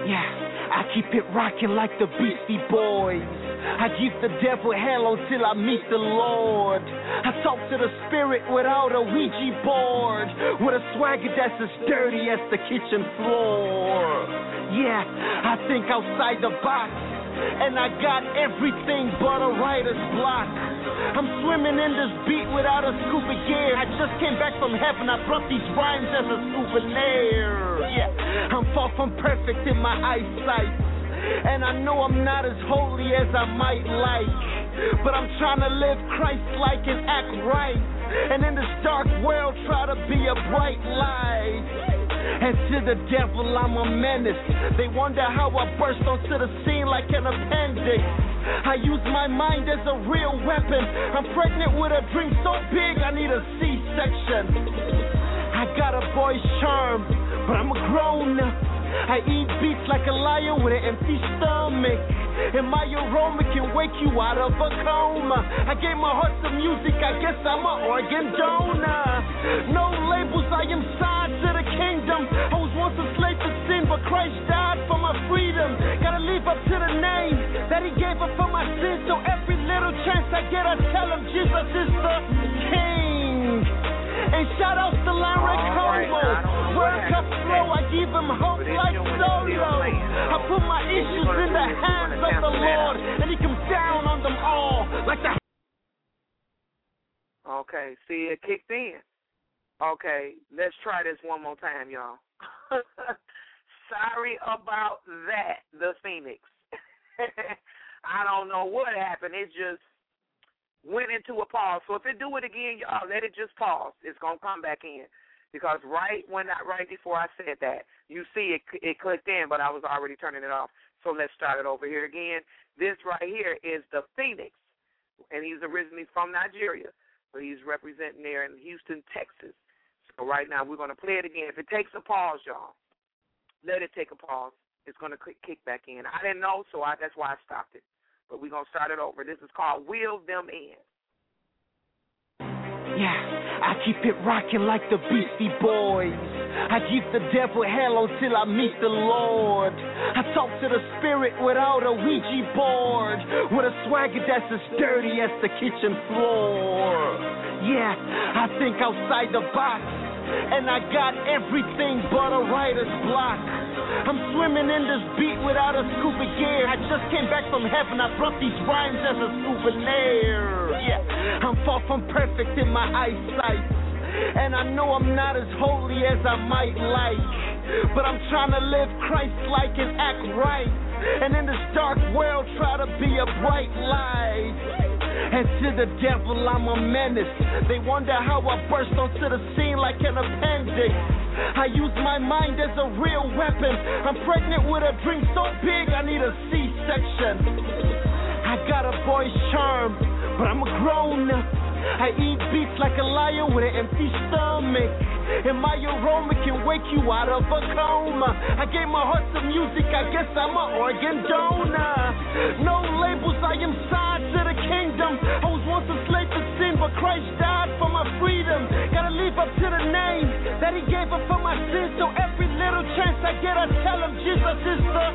Yeah, I keep it rocking like the Beastie Boys. I give the devil hell until I meet the Lord. I talk to the spirit without a Ouija board, with a swagger that's as dirty as the kitchen floor. Yeah, I think outside the box, and I got everything but a writer's block. I'm swimming in this beat without a scuba gear. I just came back from heaven, I brought these rhymes as a souvenir. Yeah, I'm far from perfect in my eyesight, and I know I'm not as holy as I might like, but I'm trying to live Christ-like and act right, and in this dark world try to be a bright light. And to the devil I'm a menace. They wonder how I burst onto the scene like an appendix. I use my mind as a real weapon. I'm pregnant with a dream so big I need a C-section. I got a boy's charm, but I'm a grown up. I eat beats like a lion with an empty stomach, and my aroma can wake you out of a coma. I gave my heart to music, I guess I'm an organ donor. No labels, I am signed to the kingdom. I was once a slave to sin, but Christ died for my freedom. Gotta live up to the name that he gave up for my sins, so every little chance I get I tell him Jesus is the King. And shout out to Larry Como. World Cup flow, I give him hope like Solo. I put my issues in the hands of the Lord, and he comes down on them all like the... Okay, see, it kicked in. Okay, let's try this one more time, y'all. Sorry about that, the Phoenix. I don't know what happened. It just went into a pause. So if it do it again, y'all, let it just pause. It's going to come back in. Because right before I said that, you see it clicked in, but I was already turning it off. So let's start it over here again. This right here is the Phoenix, and he's originally from Nigeria, but he's representing there in Houston, Texas. So right now we're going to play it again. If it takes a pause, y'all, let it take a pause. It's going to kick back in. I didn't know, so that's why I stopped it. But we're going to start it over. This is called Wheel Them In. Yeah, I keep it rocking like the Beastie Boys. I give the devil hell until I meet the Lord. I talk to the spirit without a Ouija board, with a swagger that's as dirty as the kitchen floor. Yeah, I think outside the box, and I got everything but a writer's block. I'm swimming in this beat without a scuba gear. I just came back from heaven, I brought these rhymes as a souvenir. Yeah, I'm far from perfect in my eyesight, and I know I'm not as holy as I might like, but I'm trying to live Christ-like and act right, and in this dark world try to be a bright light. And to the devil I'm a menace. They wonder how I burst onto the scene like an appendix. I use my mind as a real weapon. I'm pregnant with a dream so big I need a C-section. I got a boy's charm, but I'm a grown up. I eat beats like a lion with an empty stomach, and my aroma can wake you out of a coma. I gave my heart to music, I guess I'm an organ donor. No labels, I am signed to the kingdom. I was once a slave to sin, but Christ died for my freedom. Gotta live up to the name that he gave up for my sins, so every little chance I get I tell him Jesus is the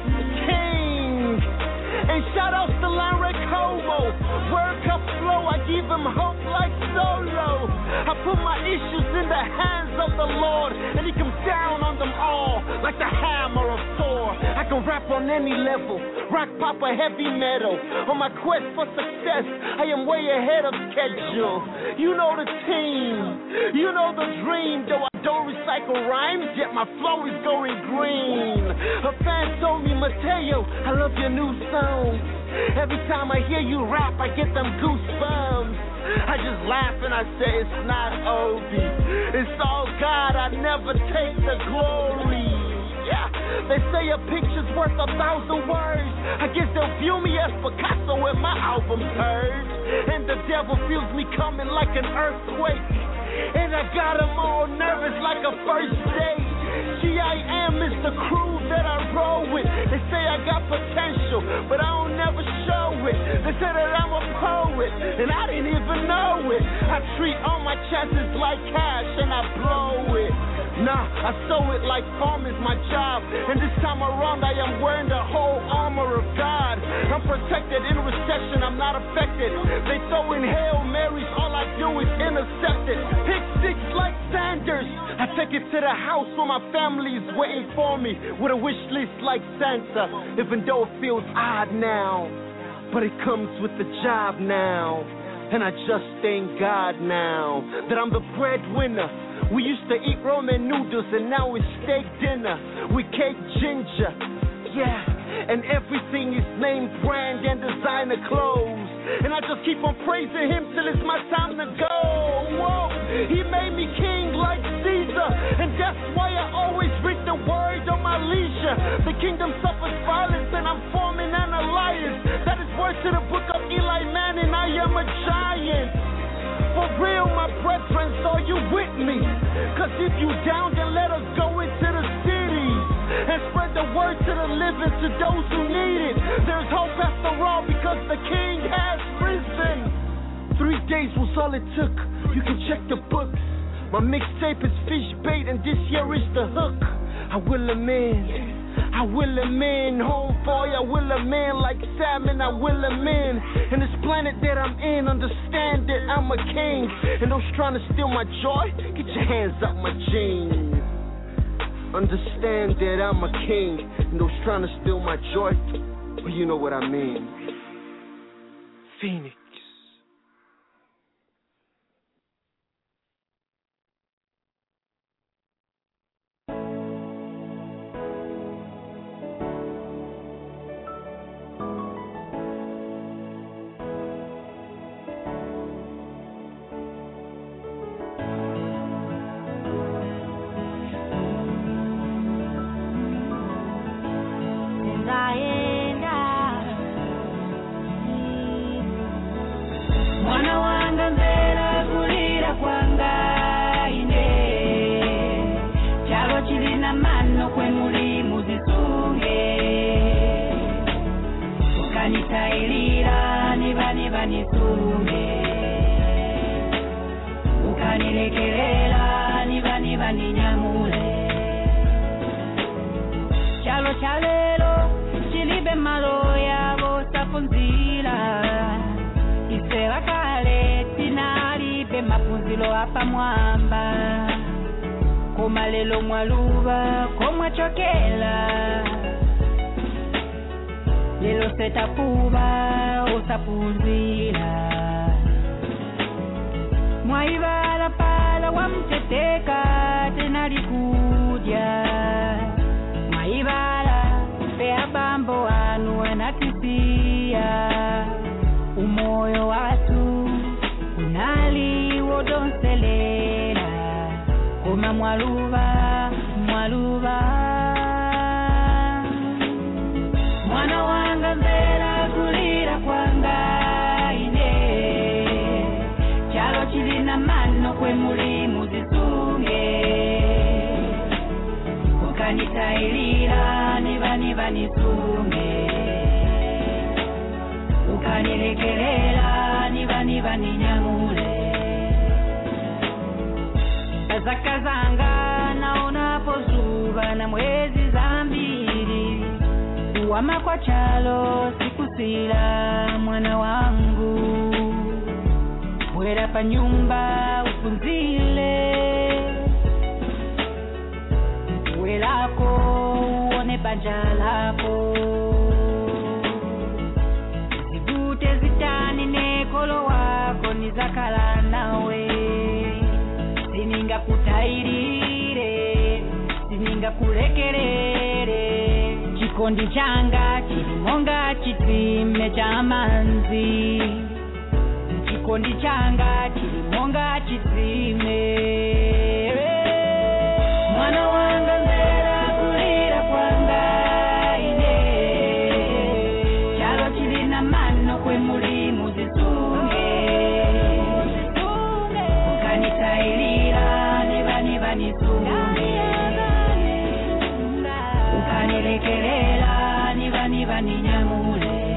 King. And shout out to Larry Como. World Cup flow, I give him hope like Solo. I put my issues in the hands of the Lord, and he comes down on them all like the hammer of Thor. I can rap on any level, rock, pop, or heavy metal. On my quest for success, I am way ahead of schedule. You know the team, you know the dream. Though I don't recycle rhymes, yet my flow is going green. A fan told me, Mateo, I love your new song. Every time I hear you rap, I get them goosebumps. I just laugh and I say it's not Obi, it's all God, I never take the glory. Yeah, they say a picture's worth 1,000 words. I guess they'll view me as Picasso when my album's heard. And the devil feels me coming like an earthquake, and I got them all nervous like a first date. GIM is the crew that I roll with. They say I got potential, but I don't never show it. They say that I'm a poet, and I didn't even know it. I treat all my chances like cash, and I blow it. Nah, I sew it like farming's my job. And this time around I am wearing the whole armor of God. I'm protected in recession, I'm not affected. They throw in Hail Marys, all I do is intercept it. Pick six like Sanders. I take it to the house where my family is waiting for me, with a wish list like Santa. Even though it feels odd now, but it comes with the job now. And I just thank God now that I'm the breadwinner. We used to eat ramen noodles and now it's steak dinner with cake ginger. Yeah, and everything is name brand and designer clothes. And I just keep on praising him till it's my time to go. Whoa, he made me king like Caesar, and that's why I always read the word on my leisure. The kingdom suffers violence and I'm forming an alliance. That is word to the book of Eli Manning, I am a giant. For real, my brethren, are you with me? Cause if you down, then let us go into the cities and spread the word to the living, to those who need it. There's hope after all because the King has risen. 3 days was all it took. You can check the books. My mixtape is fish bait and this year is the hook. I will amend. I will amend, homeboy, I will amend like salmon, I will amend. And this planet that I'm in, understand that I'm a king. And those trying to steal my joy, get your hands up my jeans. Understand that I'm a king. And those trying to steal my joy, well, you know what I mean. Phoenix. Zakazanga naona pozuva na mwezi zambiri uwama kwa chalo sikusila mwana wangu bwera pa nyumba ufunzile welako uone banja lako zivute zitani nekolo wako nizakala nawe sininga kutairire sininga kurekerere chikondi changa chilimonga chitsime cha manzi chikondi changa chilimonga chitsime mwana wanga mbera kulira kwanga ine chalo chilina mano kwe mulimu zisunge ukanitairira nisunge ukanirekerera niva ninyamule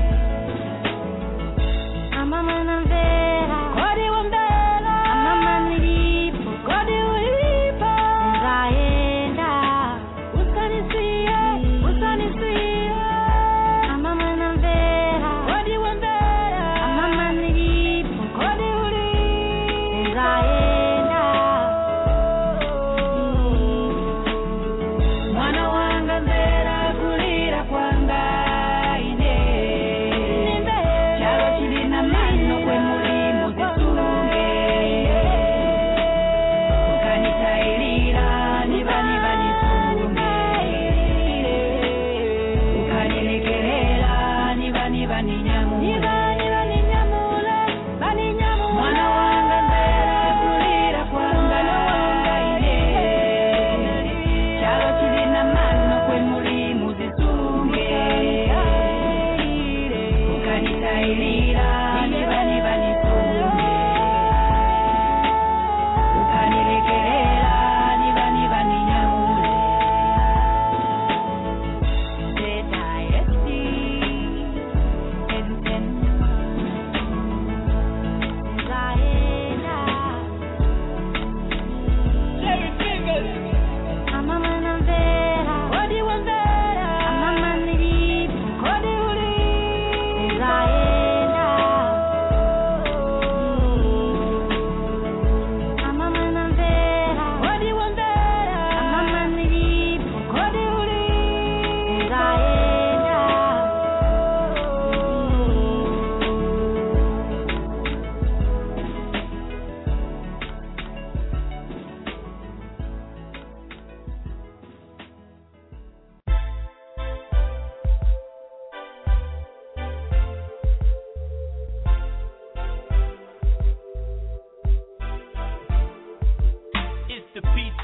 amama nambera kodi wambera amama nilipo kodi ulipo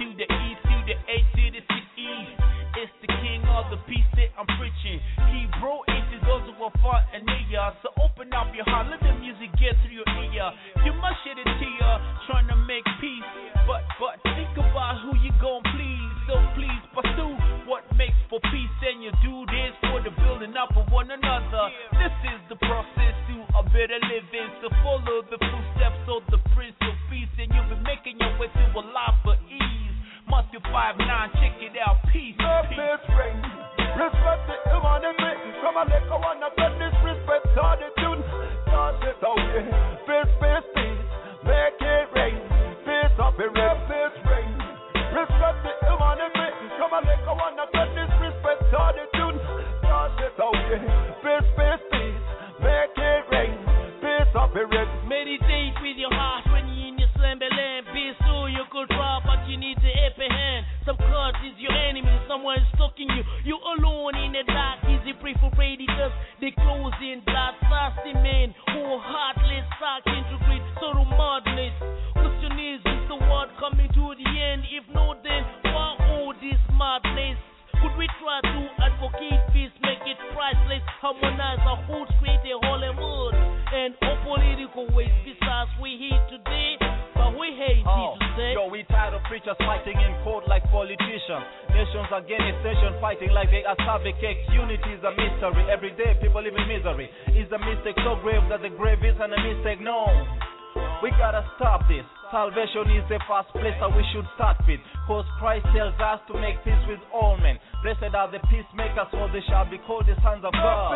to the E, to the A, to the C-E. It's the king of the peace that I'm preaching. Hebrew into those who are far and near. So open up your heart, let the music get through your ear. You must shed a tear, trying to make peace. But think about who you gon' please. So please pursue what makes for peace, and you do this for the building up of one another. This is the process to a better living. So follow the footsteps of the Prince of Peace, and you'll be making your way to a life of ease. Matthew 5:9, check it out. Peace. Peace ring. Respect the humanity. Come on, let go on and let disrespect all the tune. Start it out here. Peace, peace, peace. Make it rain. Peace up here. Peace ring. Respect the humanity. Come on, let go on and let disrespect all the tune. Start it out here. Peace, peace, peace. Make it rain. Peace up here. Meditate with your heart when you're in your slumber land. Peace so you could drop, but you need to apprehend. Some cards is your enemy, someone is stalking you. You alone in the dark, easy pray for predators. They close in bloodthirsty men who are heartless, suck into greed, sorrow, madness. Question is the world coming to the end? If no, then why all this madness? Could we try to advocate peace, make it priceless, harmonize our foods, create a holy mood, and all political ways? Besides, we hate today, but we hate it today. Yo, we tired of preachers fighting in court like politicians. Nations against nation fighting like they are Savic cakes. Unity is a mystery. Every day people live in misery. Is a mistake so grave that the grave is and a mistake? No. We gotta stop this. Salvation is the first place that we should start with. Cause Christ tells us to make peace with all men. Blessed are the peacemakers, for they shall be called the sons of God.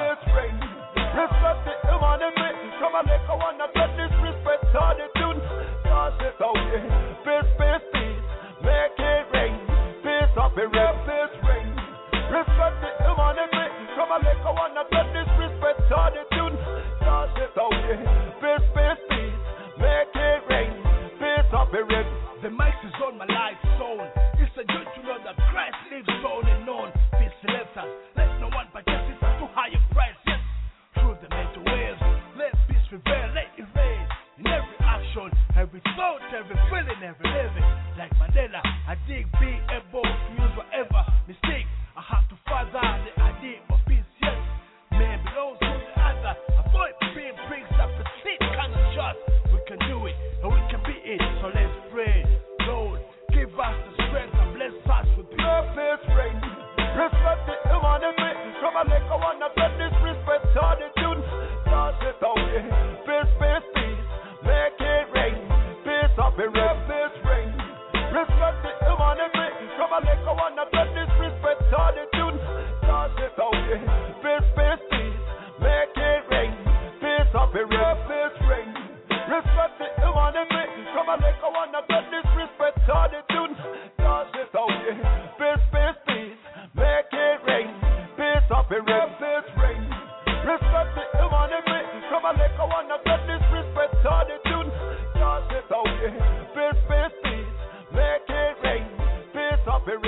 Respect the humanity. Come on, let go on and let disrespect all the tune. Start it out here. Peace, peace, peace. Make it rain. Peace up here. Peace rain. Respect the humanity. Come on, let go on and let disrespect all the tune. Start it out here. Peace, peace, peace. Make it rain. Peace up here. The mic is on my life zone. It's a joy to know that Christ lives on and on. Peace left us. Let no one purchase it at too high a price. Yes, through the mental waves. Let peace prevail. Let it raise. In every action, every thought, every feeling, every living. Like Mandela, I dig being able to use whatever mistake I have to father the idea of peace. Yes, man belongs to the other. Avoid being brings up a seat kind of shot. We can do it and we can be it. So let's pray. Lord, give us the strength and bless us with peace. Peace rain. Respect the humanity. Come on, let go on and let disrespect all the tune. Start it out here. Peace, peace, peace. Make it rain. Peace up here. Peace rain. Respect the humanity. Come on, let go on and let disrespect all the tune. Start it out here. Peace, peace, peace. Make it rain. Peace up here. Peace rain. Respect the humanity. Come on, let go on and let disrespect all the tune. Start it out here. Peace, peace, peace. Make it rain. Peace up here. Peace rain. Respect the humanity. Come on, let go on and let disrespect all the tune. Start it out here. Peace, peace, peace. Make it rain. Peace up here.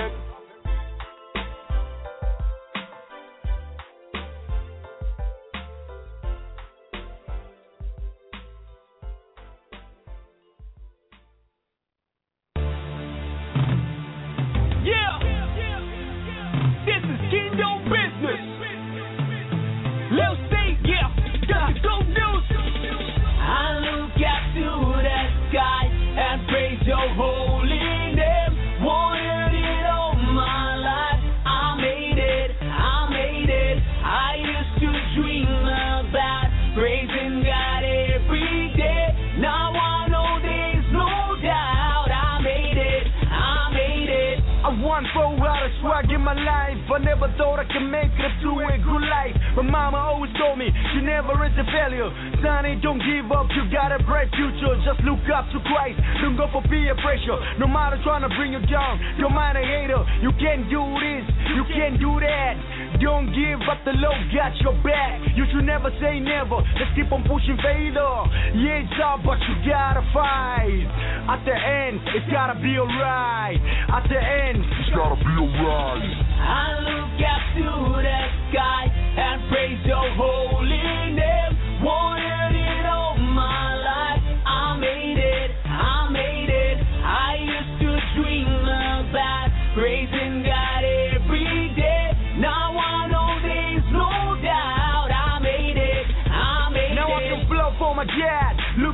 Yeah, this is Kingdom Business. Lil C, yeah, got the good news. I look up to the sky and praise your holy name. Wanted it all my life. I made it, I made it. I used to dream about praising God every day. Now I know there's no doubt. I made it, I made it. I once rolled out of swag in my life. I never thought I could make it to a good life. My mama always told me she never is a failure. Sonny, don't give up, you got a bright future. Just look up to Christ, don't go for peer pressure. No matter trying to bring you down, don't mind a hater. You can't do this, you can't do that. Don't give up, the Lord got your back. You should never say never, let's keep on pushing Vader. Yeah, it's hard, but you gotta fight. At the end, it's gotta be alright. At the end, it's gotta be alright. I look up to the sky and praise your holy name. Wanted it all my life. I made it, I made it. I used to dream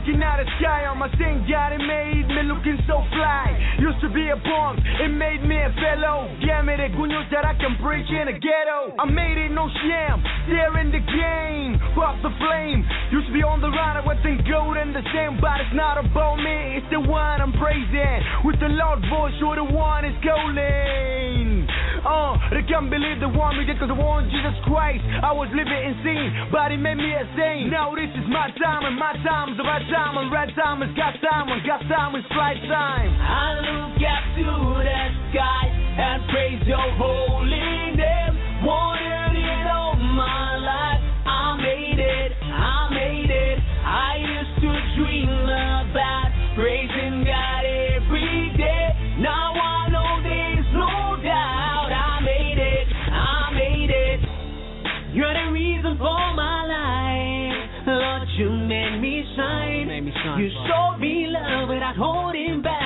Looking at the sky on my same God, it made me looking so fly. Used to be a punk, it made me a fellow. Damn it, gunyos that I can break in a ghetto. I made it, no sham, there in the game. Pop the flame, used to be on the run, I wasn't gold and the same. But it's not about me, it's the one I'm praising. With the loud voice, you're the one is calling. They can't believe they want me just cause I want Jesus Christ. I was living insane, but he made me a saint. Now this is my time, and my time's the right time, and right time is God's time, and God's time is flight time. I look up to the sky and praise your holy name. Wanted it all my life, I made it, I made it. I used to dream about praising God every day. Now I know there's no doubt, I made it, I made it. You're the reason for my life, Lord, you made me shine. You showed me love without holding back.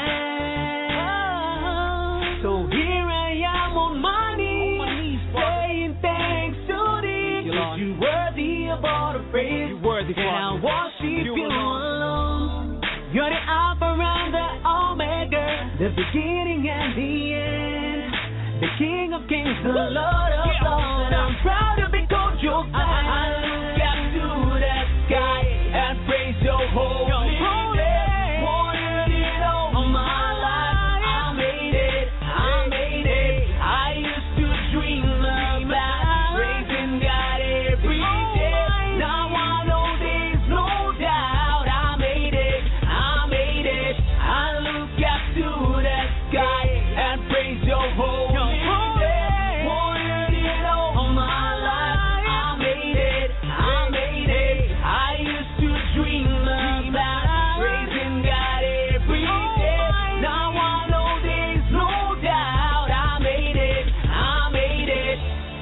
So here I am on my knees, saying thanks to thee. You're worthy of all the praise, and I worship you alone. You're the Alpha and the Omega, the beginning and the end, the King of Kings, the Lord of Lords. I'm proud to be called your son. I look up to the sky and praise your holy name. Wanted it all my life, I made it, I made it. I used to dream about praising God every day. Now I know there's no doubt, I made it, I made it. I look up to the sky and praise your holy name. Wanted it all my life, I made it, I made it. I used to dream about praising God every day. Now I know there's no doubt, I made it, I made it.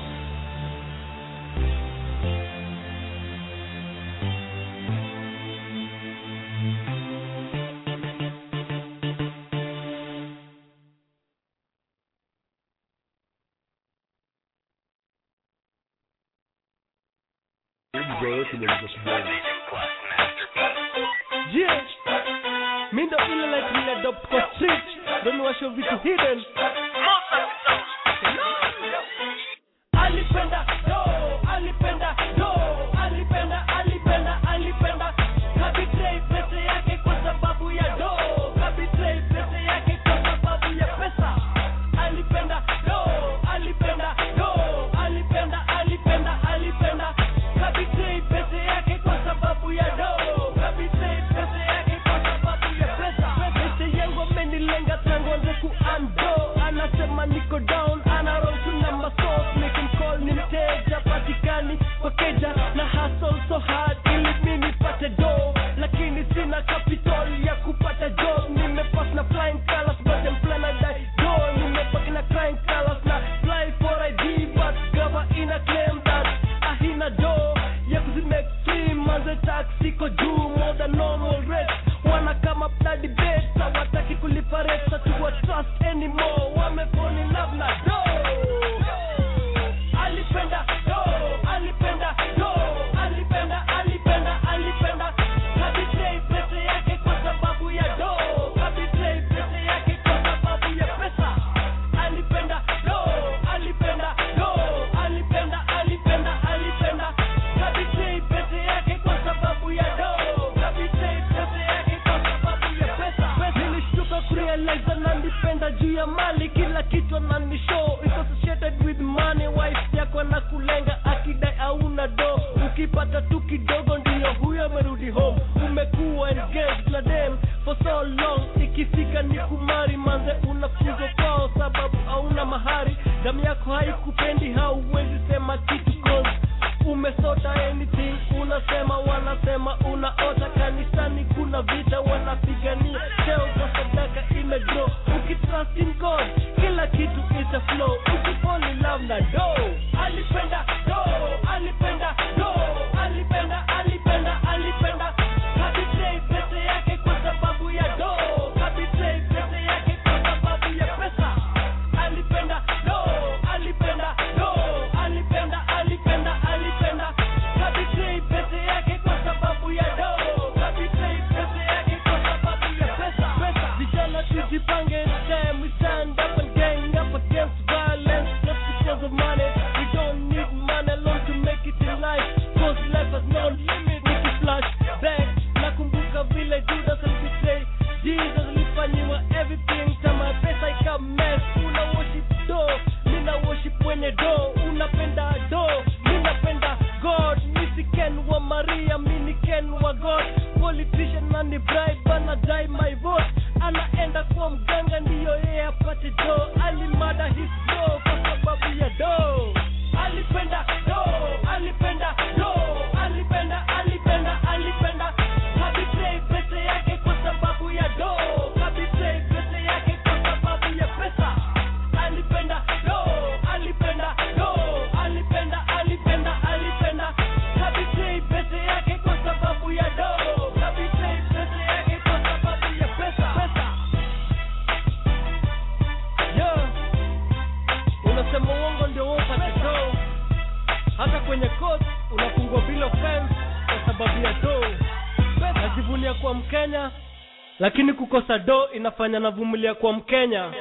Yeah, me don't feel like me let up for street. Don't know I should be too hidden. Alipenda, do, alipenda, do, alipenda, alipenda, alipenda. Kabitray pesa yake kwa sababu ya do. Kabitray pesa yake kwa sababu ya pesa. Alipenda, do, alipenda, do, alipenda, alipenda, alipenda. Kabitray pesa yake kwa sababu ya do. Kabitray pesa yake kwa sababu ya pesa. Pesa yangu amenilenga tangu anze kuando. Anasema niko down, ana roll to number source. Make him call ni mteja, patikani kwa keja. Na hustle so hard ili mimi nipate do. Lakini sina capital ya kupata job. Nimepass na flying colors but them plan I die do. Nimebaki na crying colors na fly for ID. But gava ina claim that ahina do. Ya kuzimake stream manze taxi ko juu. More than normal rate. Wanna come up na debate. Hawataki kulipa rate. Satuwa trust anymore. Wame fall in love na do. Alipenda do, alipenda do, alipenda, alipenda, alipenda. Kabitray pesa yake kwa sababu ya do. Kabitray pesa yake kwa sababu ya pesa. Alipenda do, alipenda do, alipenda, alipenda, alipenda. Kabitray pesa yake kwa sababu ya do. Kabitray pesa yake kwa sababu ya pesa. Nilishtuka kurealize ananipenda juu ya mali. Kila kitu ananishow is associated with money. Wife yako anakulenga akidai hauna do. Ukipata tu kidogo ndio huyo amerudi home. Umekuwa engaged na dem for so long. Ikifika ni kumari manze unafuzwa kwao sababu hauna mahari. Damu yako haikupendi, hauwezi sema kitu cause umesota anything. Unasema wanasema unaota. Kanisani kuna vita wanapigania cheo kwa sadaka imegrow. Ukitrust in God kila kitu ita flow. Ukifall in love na do. Alipenda do, alipenda do, alipenda, alipenda, alipenda. Kabitray pesa yake kwa sababu ya do. Kabitray pesa yake kwa sababu ya pesa. Alipenda do, alipenda do, alipenda, alipenda, alipenda. Kabitray pesa yake kwa sababu ya do. Kabitray kwenye do, unapenda do, mimi napenda God. Mimi Ken wa Maria, mimi Ken wa God. Politician na ni bribe bana dai my vote. Anaenda kwa mganga ndiyo yeye apate do. Alimada his do kwa sababu ya do. Alipenda do, alipenda do, alipenda kabitray pesa yake kwa sababu ya do, kabitray pesa yake kwa sababu ya pesa. Alipenda do, alipenda do, alipenda kabitray pesa yake kwa sababu ya do, kabitray pesa yake kwa sababu ya pesa. Yeah. Unasema uongo ndio upate do. Hata kwenye court unafungwa bila offense kwa sababu ya do. Najivunia kwa Mkenya, lakini kukosa do inafanya navumilia kwa Mkenya.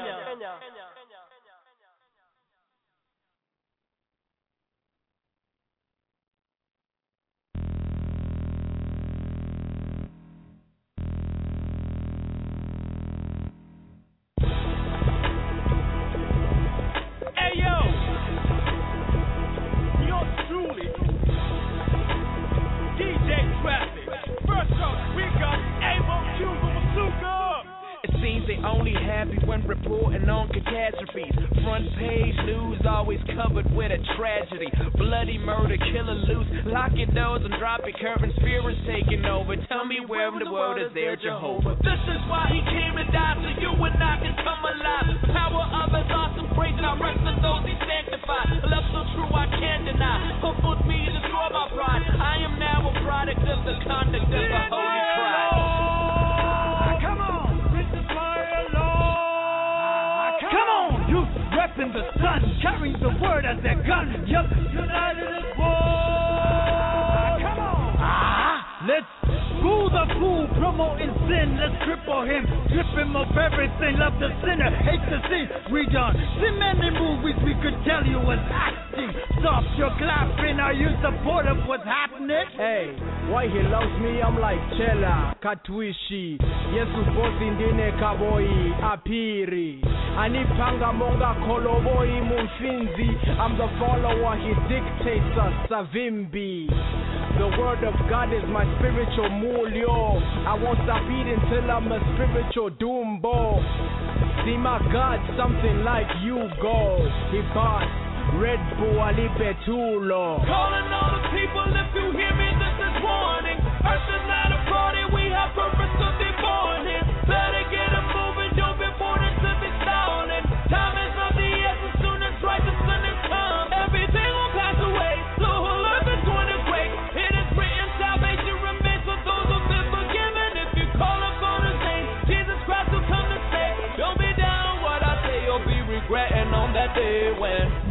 Hey yo, yours truly, DJ Traffic. First up, we got Avo Cuba Masuka. It seems they only happy when reporting on catastrophes. Front page news always covered with a tragedy. Bloody murder, killer loose. Lock your doors and drop your curtains. Fear is taking over. Tell me where in the world is there Jehovah? This is why he came to die, so you and I can come alive. The power of his awesome praise, and I rest in those he sanctified. Love so true I can't deny. Humbled me to destroy my pride. I am now a product of the conduct of the Holy Christ. Come on, this is my Lord. Come on, you repping the sun, carrying the word as their gun. Yup, united as one. Come on. Let's school the fool, promoting sin. Let's cripple him, strip him of everything. Love the sinner, hate the sin. We done see many movies we could tell you was acting. Stop your clapping, are you support of what's happening? Hey, why he loves me, I'm like Chela, Katwishi, Yesu bosi ndine kaboi, apiri. Anipanga monga koloboi mumfinzi. I'm the follower, he dictates us, Savimbi. The word of God is my spiritual mulio. I won't stop eating till I'm a spiritual doombo. See my God, something like you go. He boss, Red Bull, Alibetulo. Calling all the people, if you hear me, this is warning. Earth is not a party, we have purpose to be born in. Better get it moving, don't be born into be stalling. Time is of the essence, soon as righteousness is come. Everything will pass away, the whole earth is going to quake. It is written, salvation remains for those who've been forgiven. If you call upon his name, Jesus Christ will come to save. Don't be down what I say, you'll be regretting on that day when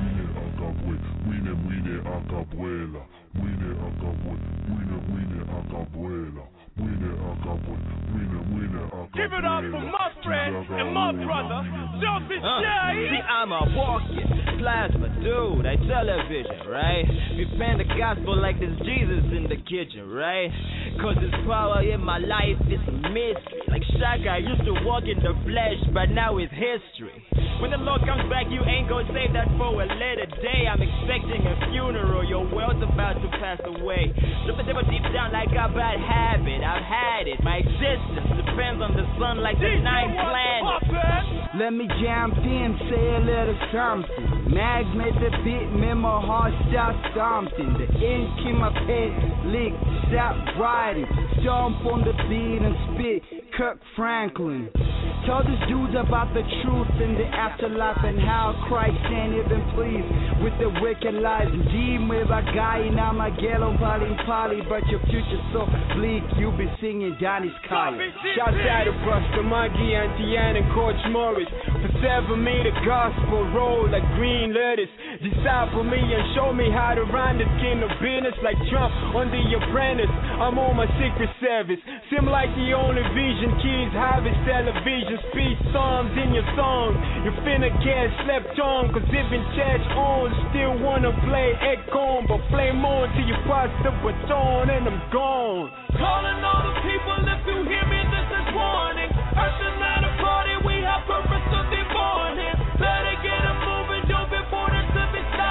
give it up for my friend and my brother, Jumpy J. See, I'm a walking plasma dude, I television, right? We fan the gospel like there's Jesus in the kitchen, right? Cause there's power in my life, it's a mystery. Like Shaka, I used to walk in the flesh, but now it's history. When the Lord comes back, you ain't gonna save that for a later day. I'm expecting a funeral, your world's about to pass away. Drop the devil deep down like a bad habit, I've had it. My existence depends on the sun like the ninth planet. Let me jump in, say a little something. Magnet the beat, me my heart start stomping. The ink in my pen, lick, stop writing. Stomp on the beat and spit, Kirk Franklin. Tell these dudes about the truth in the afterlife and how Christ can't even please with the wicked lies. And deem with a guy in Armageddon, Polly, but your future's so bleak, you be singing Johnny's Kyle. Shout out to Buster Maggie, Auntie Ann, and Coach Morris. For 7 me the gospel roll like green lettuce. Disciple me and show me how to run the skin of business like Trump on The Apprentice. I'm on my secret service. Seem like the only vision kids have is television. Speech psalms in your song. You finna get slept on, cause even church on still wanna play Econ, but flame on till you pass the baton and I'm gone. Calling all the people, if you hear me, this is warning. Earth is not a party, we have purpose to be born in. Better get it moving, don't be born into be silent.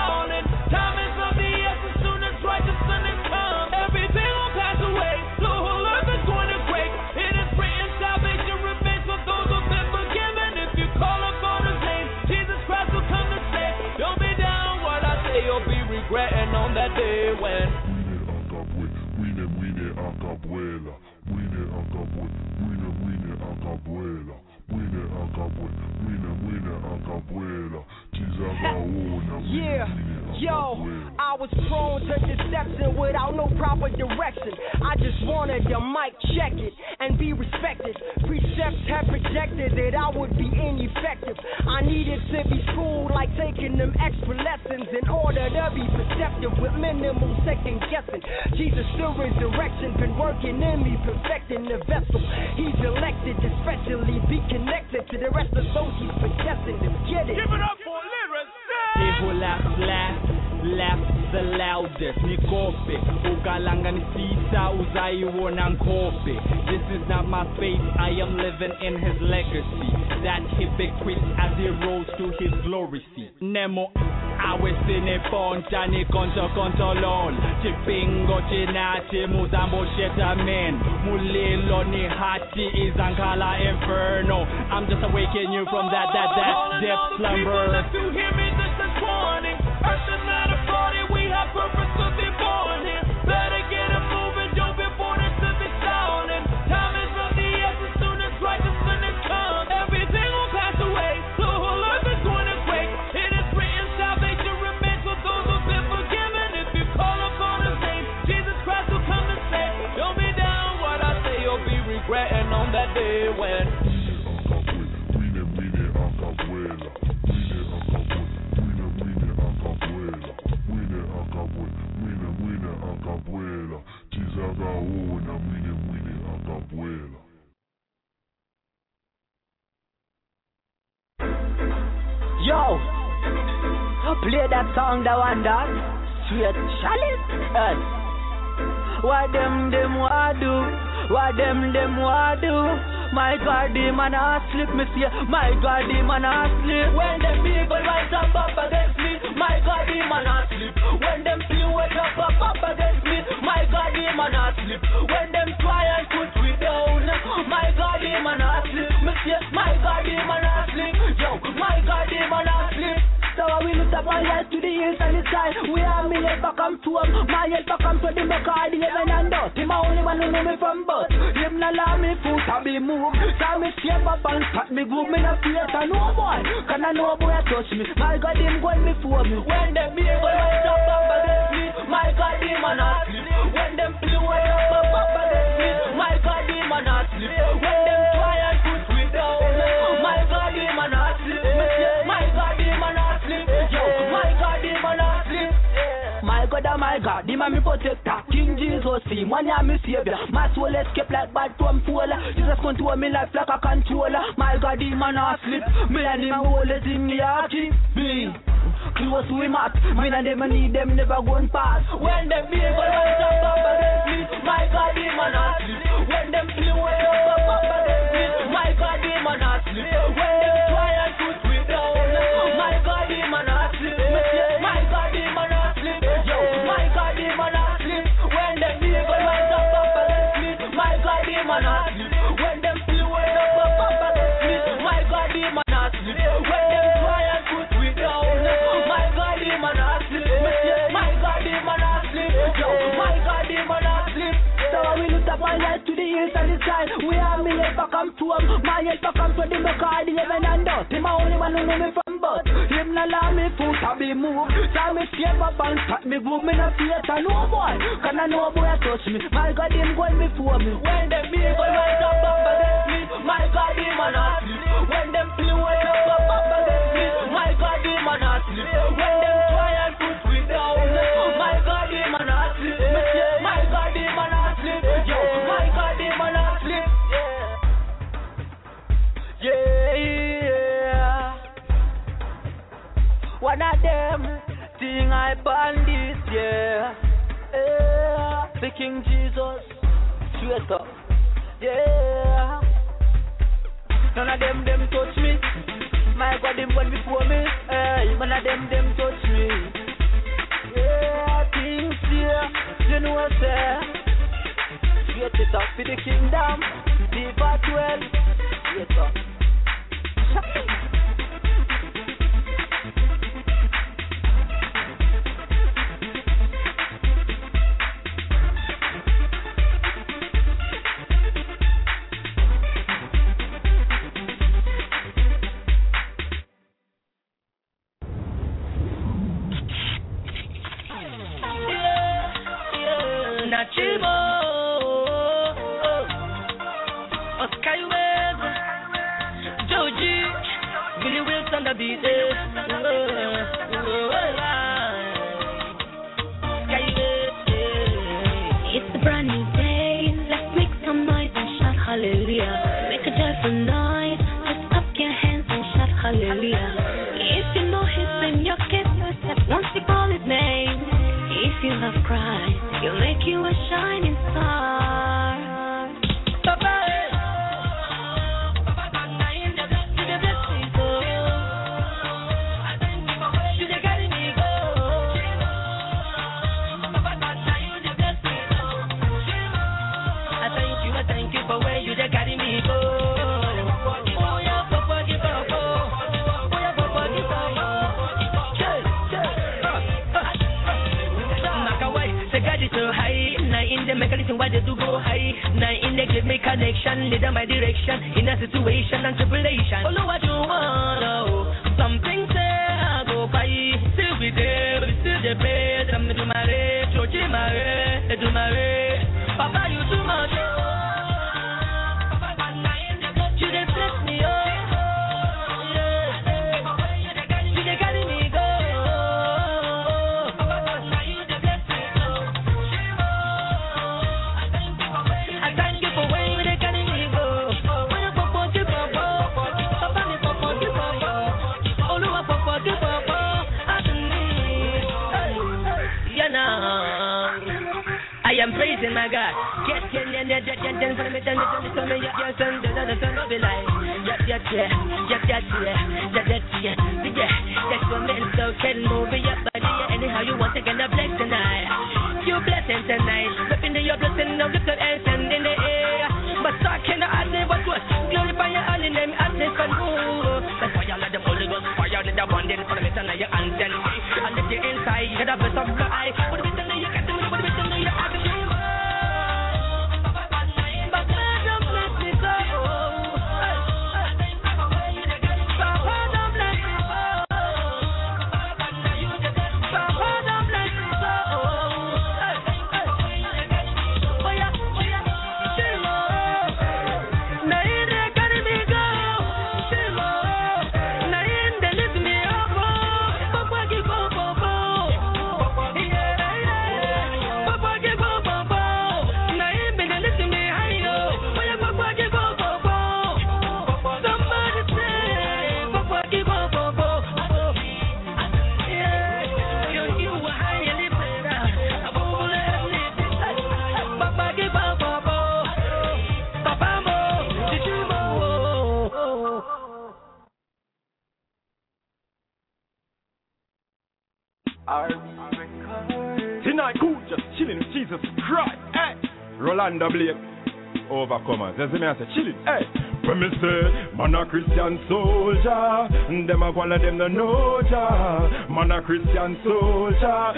that day when Wine acabuela, wine acabuela, yeah, yo, I was prone to deception without no proper direction. I just wanted the mic check it and be respected. Precepts had projected that I would be ineffective. I needed to be schooled like taking them extra lessons in order to be perceptive with minimal second guessing. Jesus still resurrection, been working in me, perfecting the vessel. He's elected, especially be connected to the rest of those he's possessing. To get it. Give it up for lyrics. People laugh the loudest. Nikope, ukalanganisisa uzaiwona nkope. This is not my faith, I am living in his legacy. That hypocrite as he rose to his glory seat. Nemo awesine ponta ni konto chipingo chinati muzambo shetamen mulilo ni hati izankala inferno. I'm just awakening you from that death slumber. If you hear me, this is warning. Earth is not a party, we have purpose to be born here. Better get it moving, don't be born into the sounding. Time is of the essence, soon as righteousness comes. Everything will pass away, the whole earth is going to quake. It is written, salvation remains for those who've been forgiven. If you call upon his name, Jesus Christ will come and save. Don't be down what I say, you'll be regretting on that day when Yo, play that song that one that sweet chalice. What them want do? What them want do? My God, them man asleep, me see. My God, them man asleep. When them people rise up against me, my God, them man asleep. When them people wake up against me, my God, them man asleep. When them try and put me down, my God, them man asleep. Me see, my God, them man asleep. Yo, my God, them man asleep. So we look up my life to the hills and the sky. We are me help back come to him. My help back come to the back of the heaven and dust. Him a only one who know me from birth. Him not allow me foot to be moved. So me shape up and pat me groove. Me not fear to no boy. Can I know boy touch me? My God him going before me. When them people rise up against me, my God him a not sleep. When them people rise up against me, my God him a not sleep. When them try and put me down, my God him a not sleep. My God him a not sleep. Yo, my God, him a not sleep. My God, oh my God, him a me protector. King Jesus, him one ya me savior. My soul escape like bad from fall. Jesus control me life like a controller. My God, him a not sleep. Me and him always in me heart keep me close to him heart. Me and them need them never gon' pass. When them people rise up against me, my God, him a not sleep. When them people rise up against me, my God, him a not sleep. When them try and put me down, my God, him a not sleep. My God, him a not sleep. Yo, my God, him a not sleep. When them people rise up against me, my God, him a not sleep. When them people rise up against me, my God, him a not sleep. When them try and put me down, my God, him a not sleep. My God, him a not sleep. Yo, my God, him a not sleep. So we look up my life to the hills and the sky. We are me help back come to him. My help back come to the back of the heaven and dust. Him a only one who know me from birth. Him not allow me foot to be moved. So me shape up and pat me groove. Me not fear to no boy. Can I know boy touch me? My God, him going before me. When them people rise up against me, my God, him a not sleep. When them people rise up against me, my God, him a not sleep. When them try and put me down, my God, him a not sleep. My God, him a not sleep. Yo, my God, him a not sleep. Yeah. One of them thing I ban this year. The King Jesus, straight up. Yeah. None of them touch me. My God, them went before me. Hey, none of them touch me. Yeah, things here, you know what's there. Straight it up for the kingdom. Deep at 12. Straight up. the beat. It's a brand new day. Let's make some noise and shout hallelujah. Make a joyful noise. Lift up your hands and shout hallelujah. If you know his name, you get your step once you call his name. If you have Christ, he'll make you a shining star. Why they do go high? Now in the give me connection, lead my direction in a situation and tribulation. Oh, what you want? Something say I go by. Still be there, but still the best. I'm do my way, Georgie my way, do my way. Papa, you too much. You just bless me, oh. You just carry me go. I am praising my God. Get for me, yes, and don't be like, that's what men so can move your body anyhow you want to get a bless tonight. You blessing tonight, stepping to your blessing of the good and send in the air. But I cannot add it, but what? Glorify your holy name, I say for you. That's why you let the Holy Ghost fire, let the one day for the mission of your anthem. And if you're inside, you get a bit of the eye. What do you think you can do? What do you think you have to do? Tonight, cool, just chilling with Jesus Christ. Hey, Rolanda Blake, Overcomers. That's me, I say chilling. Hey, when me say, man a Christian soldier, them a one of them no know ya. Man a Christian soldier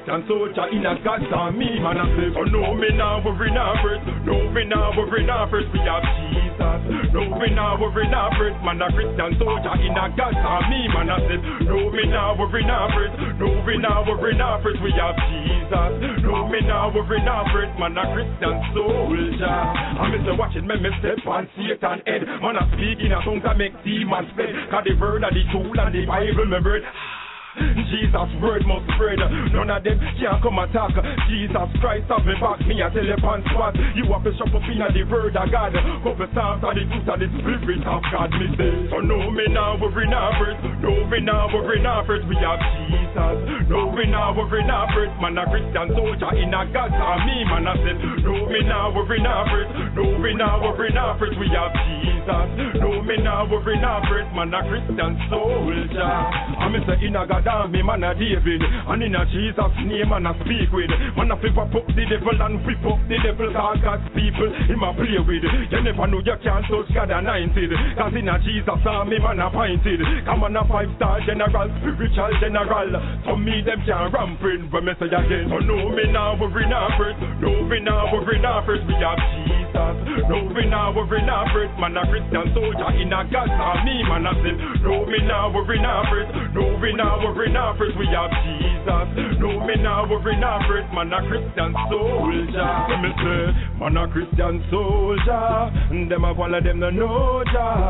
in a God's army. Man a say, oh no, me now worry now first. No, me now worry now first. We have Jesus. No, me now worry now first. Man a Christian soldier in a God's army. Man a say, no, me now worry now first. No, me now worry now first. We have Jesus. No, me now worry now first. Man a Christian soldier. I'm Mr. watching me step on Satan head. Man a speak in a tongue that make demons fled. Cause the word of the tool and the Bible me word. Jesus' word must spread. None of them can't come attack. Jesus Christ have me back. Me a tell you pan spot. You have to shop up in the word of God. Couple times of the truth of the spirit of God. Me say, so no me now worry now first. No me now worry now first. We have Jesus. No me now worry now first. Man a Christian soldier in a God's army. Man a said, no me now worry now first. No me now worry now first. We have Jesus. No me now worry now first. Man a Christian soldier. I'm Mr. in a God army, man a David. And in a Jesus name man a speak with. Man a flip up the devil and whip up the devil. Cause God's people him a play with. You never know you can't touch God anointed. Cause in a Jesus army man appointed. Come on a 5-star general, spiritual general. Some me them can't rampant. But me say again, so no me now worry now first. No me now worry now first. We have Jesus. No me now worry now first. Man a Christian soldier in a God's army. Man a say, no me now worry now first. No me now worry now first. We have Jesus. No me now worry now first. Man a Christian soldier. Let me say, man a Christian soldier. Them a one of them no know ya.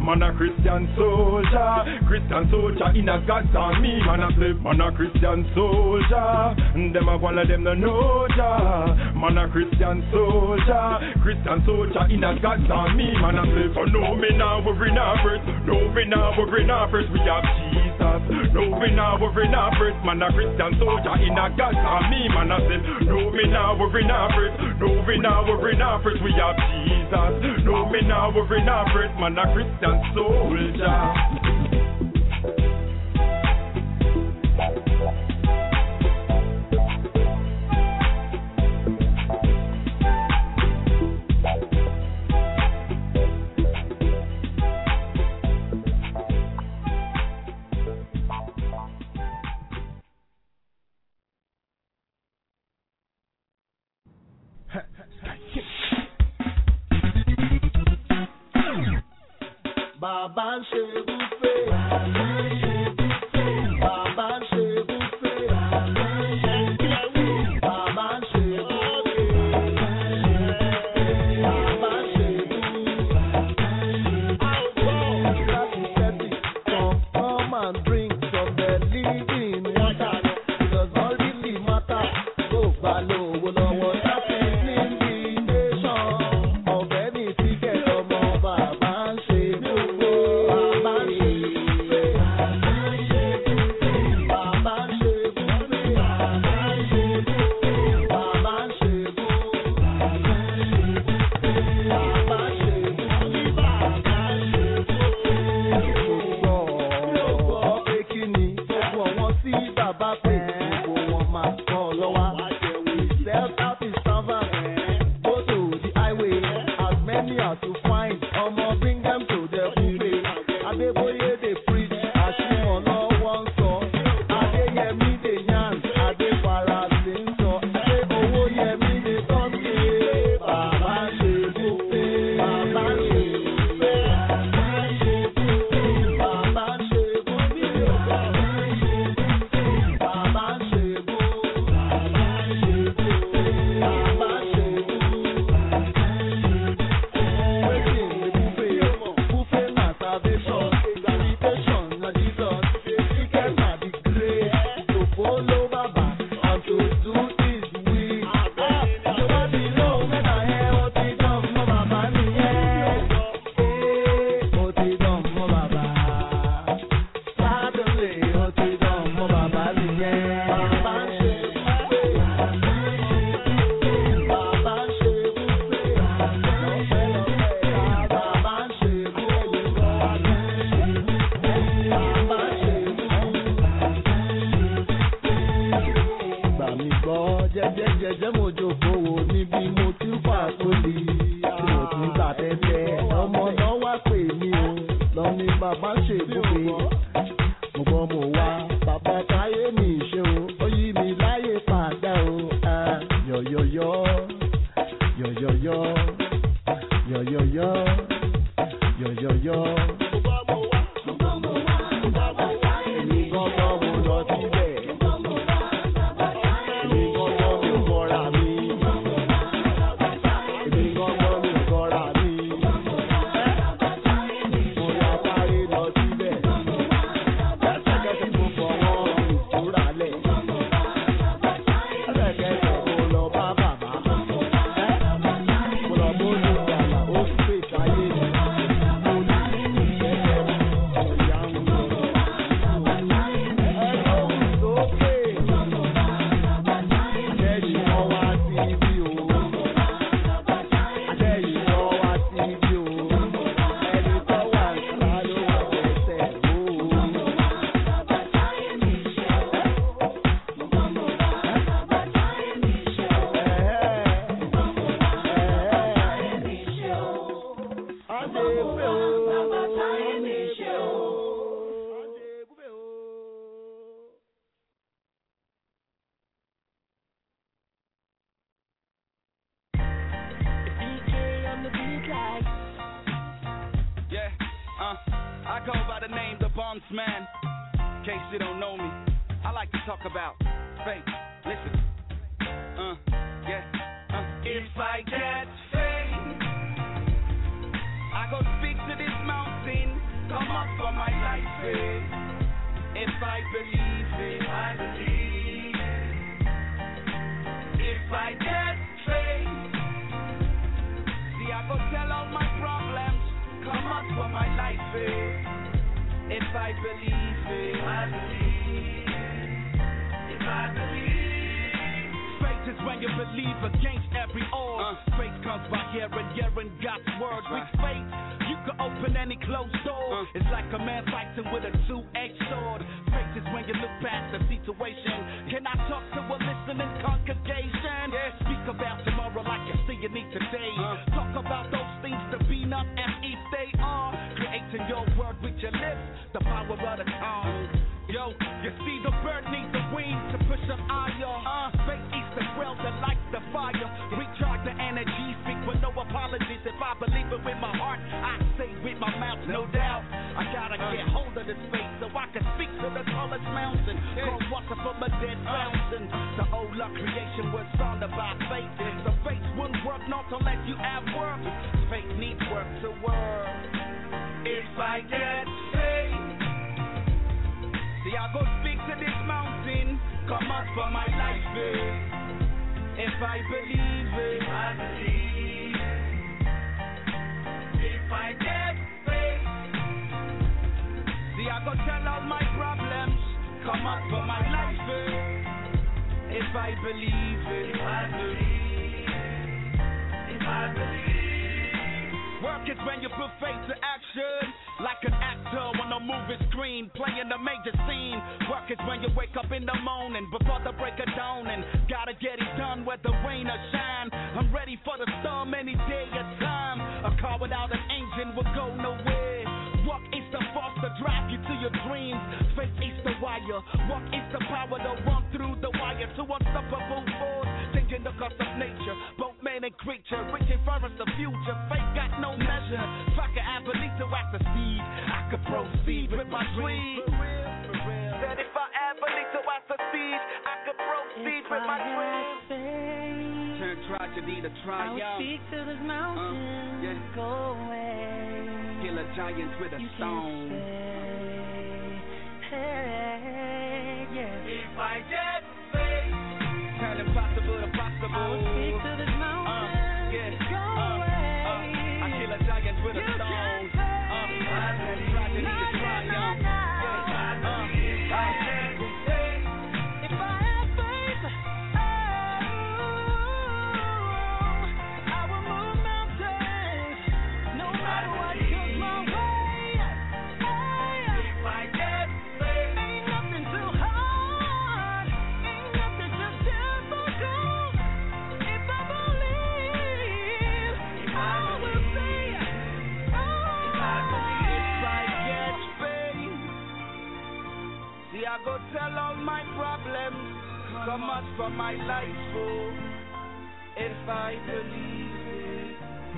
Man a Christian soldier in a God's army. Man a slave, man a Christian soldier. Them a one of them no know Jah. Man a Christian soldier in a God's army. Man a slave, so no me now worry now first. No me now worry now first. We have Jesus. No me now worry now first. Man a Christian soldier in a God's army. Man a slave, no me now worry now first. No me now worry now first. We have Jesus. No me now worry now first. Man a Christian soldier. Baba ṣe buffet. Baba ṣe buffet. Baba ṣe come and drink from the living water. Because all the matter go follow lọ́wọ́ láti ní invitation. Ọ̀bẹ ní tíkẹ́tì ọmọ bàbá ń ṣe If I get fame, I go speak to this mountain. it, if I believe it, if I believe. Faith is when you believe against every odds. Faith comes by hearing God's word. With faith, you can open any closed door. It's like a man fighting with a two-edged sword. Faith is when you look past the situation. Can I talk to a listening congregation? Speak about tomorrow like you see you need today. Talk about those things to be not as if they are. Creating your word with your lips, the power of the tongue. Yo, you see the bird needs the wings to push up higher. Faith is the well that lights the fire. Recharge the energy, speak with no apologies. If I believe it with my heart, I say with my mouth, no doubt. I gotta get hold of this faith so I can speak to the tallest mountain. Draw water from a dead fountain. The whole of creation was founded by faith. So faith wouldn't work not unless you have work. Faith needs work to work. If I get faith, see, I go speak to this mountain, come out for my life, if I believe it, if I get faith, see, I go tell all my problems, come out for my life, if I believe it, if I believe. Work is when you put faith to action, like an actor on a movie screen, playing a major scene. Work is when you wake up in the morning, before the break of dawn, and gotta get it done whether rain or shine. I'm ready for the storm any day or time. A car without an engine will go nowhere. Work is the force to drive you to your dreams. Faith is the wire. Work is the power to run through the wire to unstoppable force. Taking the course of nature, both man and creature, reaching for us the future. Faith got no measure. If I could have belief to act the seed, I could proceed with my dream. That if I have belief to act the seed, I could proceed with my dream. Turn tragedy to triumph. I would speak to this mountain, go away. Kill a giant with a stone. If I get faith, turn impossible to possible. I would speak to this mountain, go away. I kill a giant with a stone. Tragedy to triumph. I go tell all my problems, come out for my life, oh, if I believe it.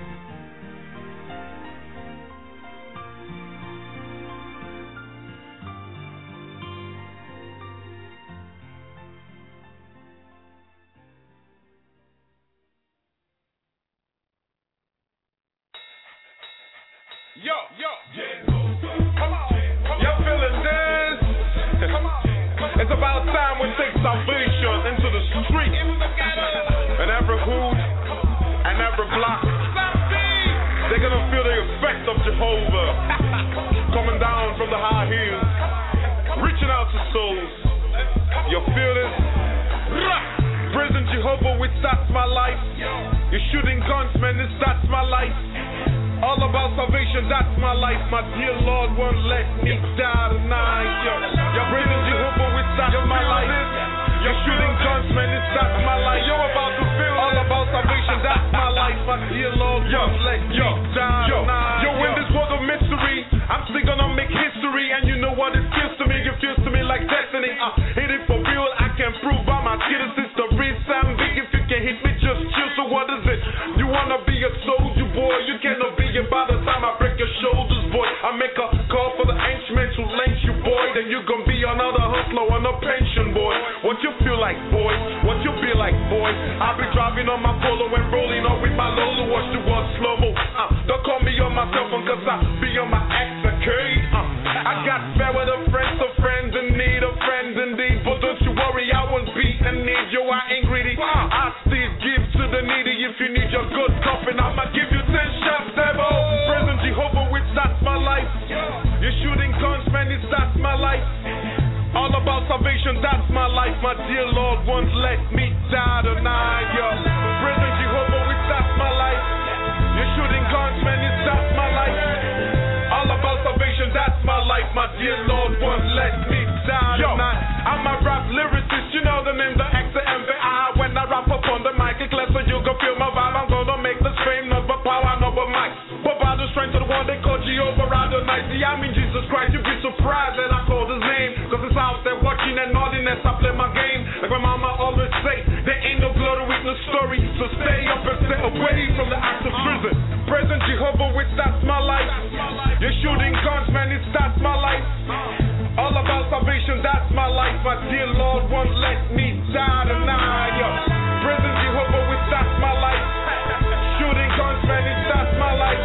Yo, come on, y'all feeling this? It's about time we take salvation into the street, and every hood and every block, they're gonna feel the effect of Jehovah coming down from the high hills, reaching out to souls. You feel this? Praising Jehovah, which starts my life. You're shooting guns, man, this starts my life. All about salvation, that's my life. My dear Lord won't let me die tonight. You're praising Jehovah, which starts my life. You're shooting guns, man, it starts my life. You're about to feel all about salvation, that's my life. My dear Lord won't let me die tonight. Yo, in this world of mystery, I'm still gonna make history. And you know what it feels to me? It feels to me like destiny. Hit it for real, I can prove by my skills. It's the real sound big. If you can hit me, just chill. So what is it? You wanna be a soldier, boy? You cannot be it by the time I break your shoulders, boy. I make a call for the henchmen to lynch you, boy. Then you gon' be another hustler on a pension, boy. What you feel like, boy? What you be like, boy? I'll be driving on my Polo and rolling up with my Lola. Watch the world slow-mo. Don't call me on my cell phone, cause I be on my ex-arcade. I got fair with a friend, so friends in need of friends indeed. But don't you worry, I won't beat and need you, I ain't greedy. I still give to the needy. If you need your good coffin, I'ma give you 10 shots, devil. Praising Jehovah, which that's my life. You're shooting guns, man, that's my life. All about salvation, that's my life. My dear Lord won't let me die tonight, yo. Praising Jehovah, that's my life. You're shooting guns, man, that's my life. All about salvation, that's my life. My dear Lord won't let me die tonight. I'm a rap lyricist, you know the name, the X, the MVI. When I rap up on the mic, it's clear so you can feel my vibe. I'm gonna make this fame, not but power, not but mic. But by the strength of the one they call Jehovah Adonai. See, I mean Jesus Christ, you'd be surprised that I called his name. Cause it's out there watching and nodding as I play my game. Like my mama always say, there ain't no glory with no story. So stay up and stay away from the act of prison. Praising Jehovah, which that's my life. You're shooting guns, man, that's my life. All about salvation, that's my life. My dear Lord won't let me die tonight, yo. Praising Jehovah, which that's my life. Shooting guns, man, that's my life.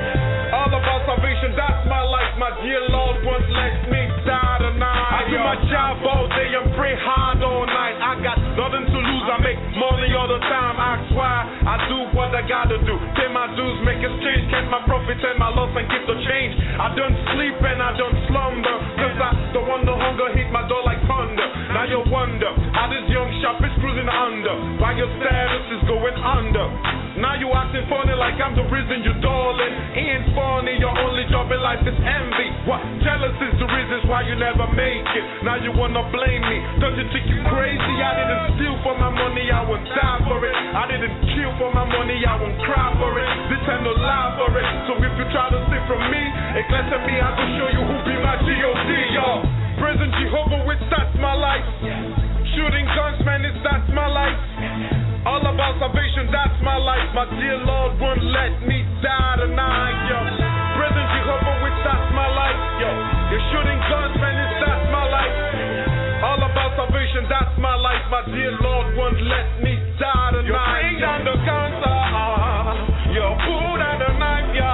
All about salvation, that's my life. My dear Lord won't let me die tonight. I do my job all day and pray hard all night. I got nothing to lose, I make money all the time. Ask why I do what I gotta do. Pay my dues, make exchange, count my profits and my loss and give the change. I don't sleep and I don't slumber, cause I don't want no hunger hit my door like thunder. Now you wonder how this young shop is cruising under, why your status is going under. Now you acting funny like I'm the reason you darling. Ain't funny, your only job in life is envy. What? Jealous is the reasons why you never make it. Now you wanna blame me, don't you think you crazy? I didn't steal for my money, I won't die for it. I didn't kill for my money, I won't cry for it. This ain't no lie for it. So if you try to steal from me, it glad to me I can show you who be my G.O.D. y'all. Praising Jehovah, which that's my life. Shooting guns, man, that's my life. All about salvation, that's my life. My dear Lord won't let me die tonight, yo. Praising Jehovah, which that's my life, yo. You're shooting guns, man, that's my life. All about salvation, that's my life. My dear Lord won't let me die tonight. You're bring down the cancer, you're pull down the knife, yo.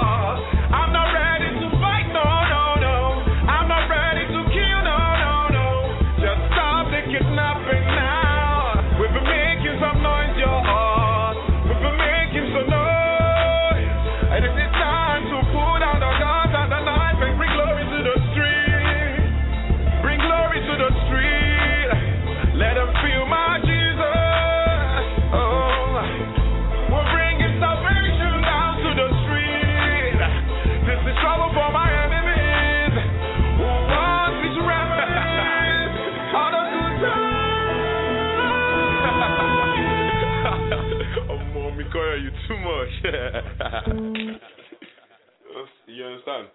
I'm not ready to fight, no, no, no. I'm not ready to kill, no, no, no. Just stop the kidnapping now. We've been making some noise, yo. We've been making some noise. And it's time to pull down the guns and the knife and bring glory to the street. Bring glory to the street. Let them feel my Jesus. Oh, we're bringing salvation down to the street. This is trouble for my enemies who want me to reminisce all the good times. Oh, mommy, Cora, you too much. You understand?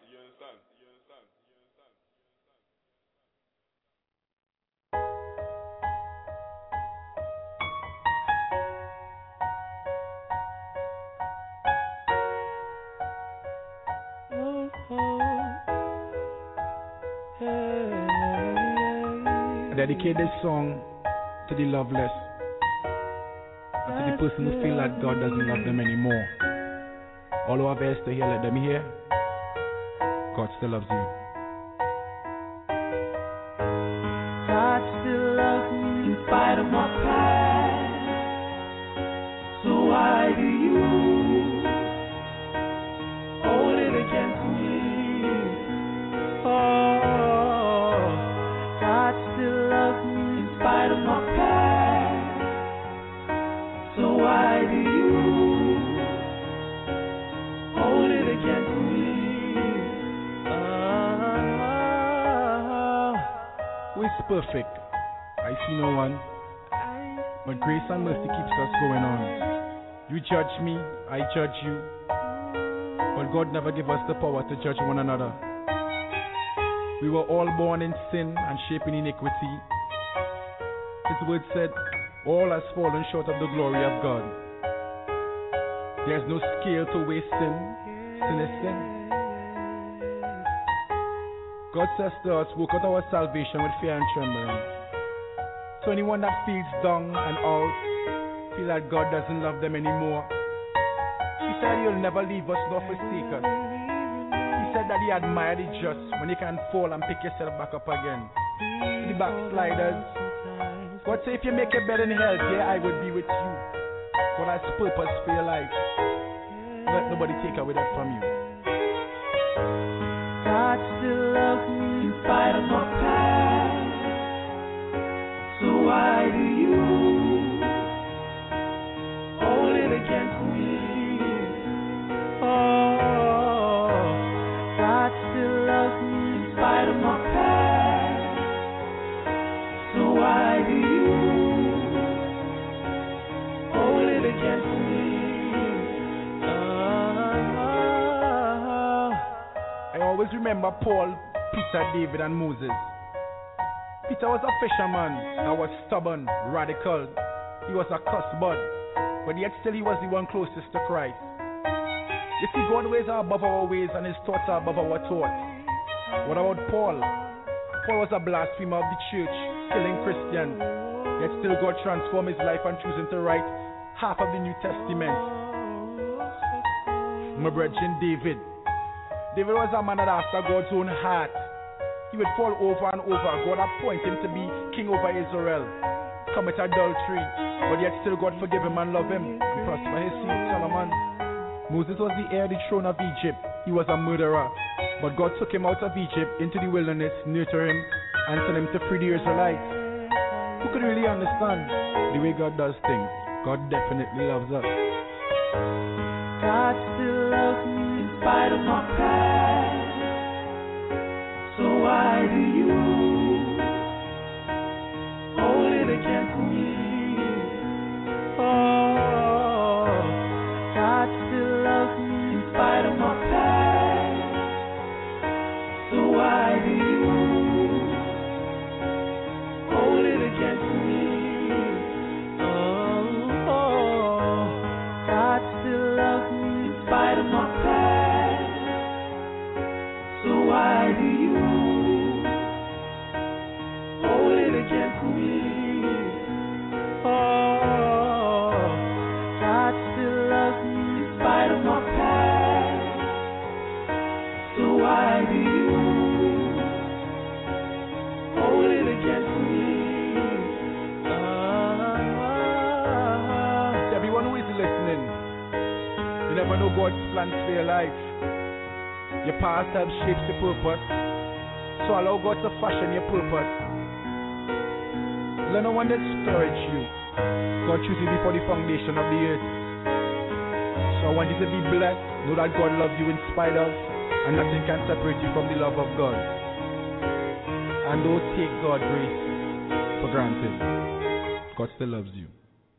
I dedicate this song to the loveless and to the person who feel that God doesn't love them anymore. All who have ears to hear, let them hear. God still loves you. God still loves me in spite of my past. So why do you hold it against me? Oh, God still loves me in spite of my past. So why do you hold it against me? Who is perfect? I see no one. But grace and mercy keeps us going on. You judge me, I judge you. But God never gave us the power to judge one another. We were all born in sin and shaped in iniquity. His word said, all has fallen short of the glory of God. There's no scale to weigh sin. Sin is sin. God says to us, work out our salvation with fear and trembling. So anyone that feels down and out, feel that God doesn't love them anymore, He said He'll never leave us nor forsake us. He said that He admired the just when you can fall and pick yourself back up again. The backsliders, God said if you make your bed in hell, there I will be with you. God has purpose for your life. Let nobody take away that from you. God still remember Paul, Peter, David, and Moses. Peter was a fisherman that was stubborn, radical. He was a cussbud, but yet still he was the one closest to Christ. You see, God's ways are above our ways and his thoughts are above our thoughts. What about Paul? Paul was a blasphemer of the church, killing Christians. Yet still God transformed his life and choosing to write half of the New Testament. My brethren, David. David was a man that after God's own heart. He would fall over and over. God appointed him to be king over Israel. Commit adultery, but yet still God forgive him and love him and prosper his seed, Solomon. Moses was the heir of the throne of Egypt. He was a murderer, but God took him out of Egypt into the wilderness, nurtured him, and sent him to free the Israelites. Who could really understand the way God does things? God definitely loves us. God still loves me in spite of my past. So why do you hold it against me? Oh, God still loves me in spite of my past. So why do you hold it against me? Oh, God still loves me in spite of my past. So why do you hold it against me? Oh, God still loves me in spite of my past. So why do you hold it against me? To everyone who is listening, you never know God's plans for your life. Your past helps shape your purpose. So allow God to fashion your purpose. Let no one discourage you. God chose you before the foundation of the earth. So I want you to be blessed. Know that God loves you in spite of, and nothing can separate you from the love of God. And don't take God's grace for granted. God still loves you.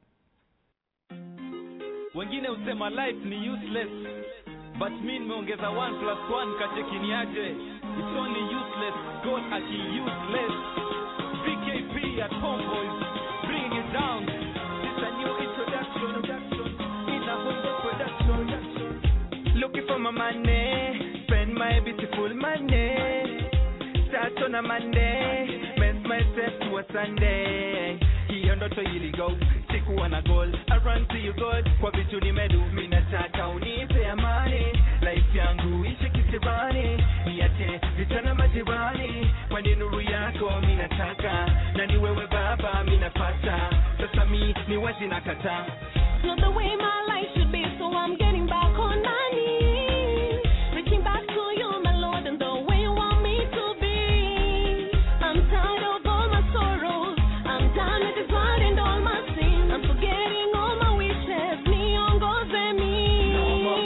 Wengine usema life ni useless, but me nimeongeza 1 + 1 kachekini aje. It's only useless, God aki useless. BKP at Homeboys, bringing it down. It's a new introduction in a Homeboy production. Looking for my money, spend my beautiful money. Start on a Monday, mess myself to a Sunday. Hiyo ndoto iligo, sikuwa na goal. I run to you God, kwa vitu nimedu. Minataka unipe amani, life yangu ishi kisirani. Niache vitana majirani, kwani nuru yako minataka. Na ni wewe baba minapata, sasa mi ni wazi nakata. Not the way my life should be, so I'm getting back on my knees. Reaching back to you, my Lord, and the way you want me to be. I'm tired of all my sorrows. I'm done with this world and all my sins. I'm forgetting all my wishes. Niongoze me. No more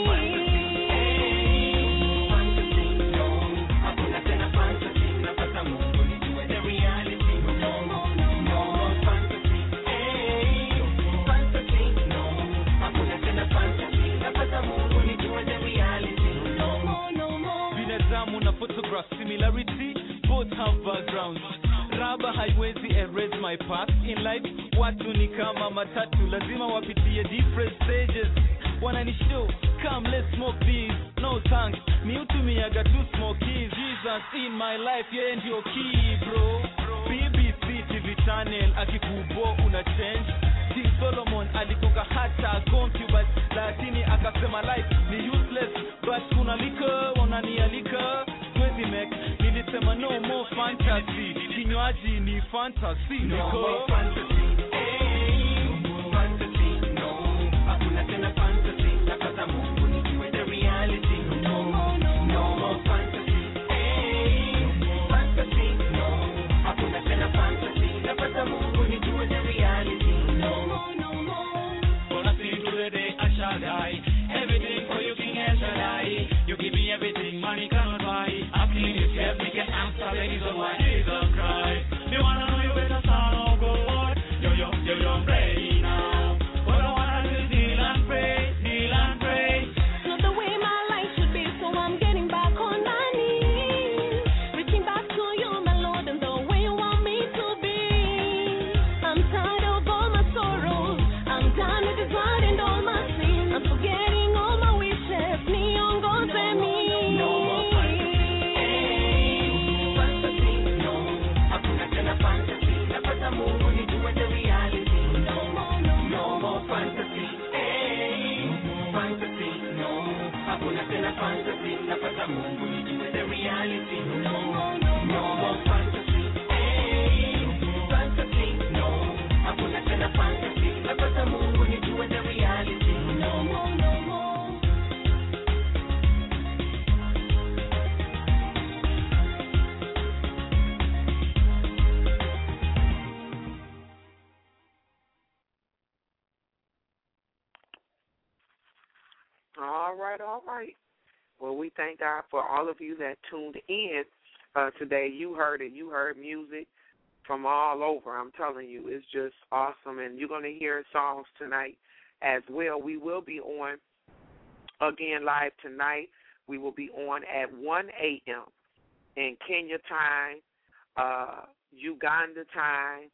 fantasy, no. Hakuna tena fantasy, napata Mungu nijue the reality. No more fantasy, fantasy, no. Hakuna tena fantasy, napata Mungu nijue the reality. No more. Binadamu na photograph similarity, both have backgrounds. Raba haiwezi erase my past in life. Watu ni kama matatu, lazima wapitie different stages. Wananishow, come let's smoke these. No thanks, mi utumiaga tu smokies. Jesus in my life, yeye ndio key bro. BBC TV channel, akikubo una change. King Solomon alikoka hata concubine, lakini akasema life ni useless. But kuna lika, wananialika Swezi mek, nilisema no more fantasy. Kinywaji ni fantasy. No more fantasy, no more fantasy, no. Hakuna tena fantasy, napata Mungu nijue the reality. No more fantasy, fantasy, no. Hakuna tena fantasy, napata Mungu nijue the reality. No more. Gonna sing to the day I shall die. Everything for you, King El Shaddai. You give me everything, money cannot buy. Asking if you have me can answer the reason why Jesus Christ. You wanna know you better son of God. You're ready now. What I wanna do is kneel and pray. Not the way my life should be, so I'm getting back on my knees. All right. Well, we thank God for all of you that tuned in today. You heard it. You heard music from all over. I'm telling you, it's just awesome. And you're going to hear songs tonight as well. We will be on again live tonight. We will be on at 1 a.m. in Kenya time, Uganda time.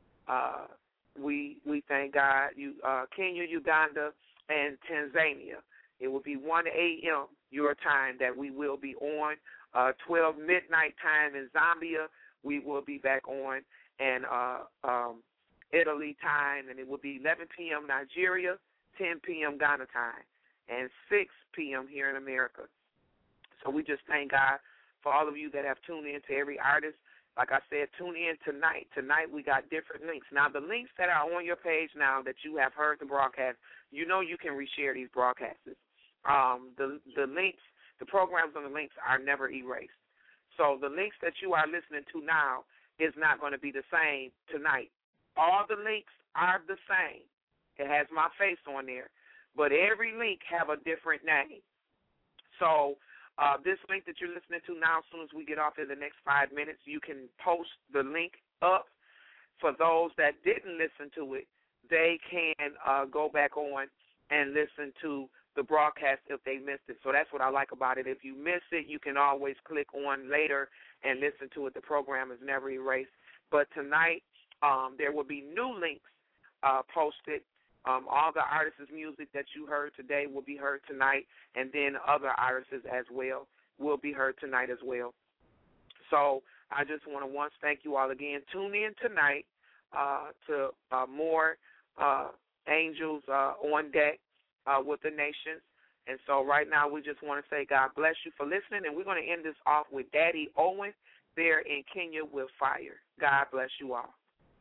We thank God. Kenya, Uganda, and Tanzania. It will be 1 a.m. your time that we will be on. 12 midnight time in Zambia, we will be back on. And Italy time, and it will be 11 p.m. Nigeria, 10 p.m. Ghana time, and 6 p.m. here in America. So we just thank God for all of you that have tuned in, to every artist. Like I said, tune in tonight. Tonight we got different links. Now, the links that are on your page now that you have heard the broadcast, you know you can reshare these broadcasts. The links, the programs on the links are never erased. So the links that you are listening to now is not going to be the same tonight. All the links are the same. It has my face on there. But every link have a different name. So this link that you're listening to now, as soon as we get off in the next 5 minutes, you can post the link up. For those that didn't listen to it, they can go back on and listen to the broadcast if they missed it. So that's what I like about it. If you miss it, you can always click on later and listen to it. The program is never erased. But tonight there will be new links posted. All the artists' music that you heard today will be heard tonight, and then other artists as well will be heard tonight as well. So I just want to once thank you all again. Tune in tonight to more angels on deck with the nations. And so right now we just want to say God bless you for listening, and we're going to end this off with Daddy Owen there in Kenya with Fire. God bless you all.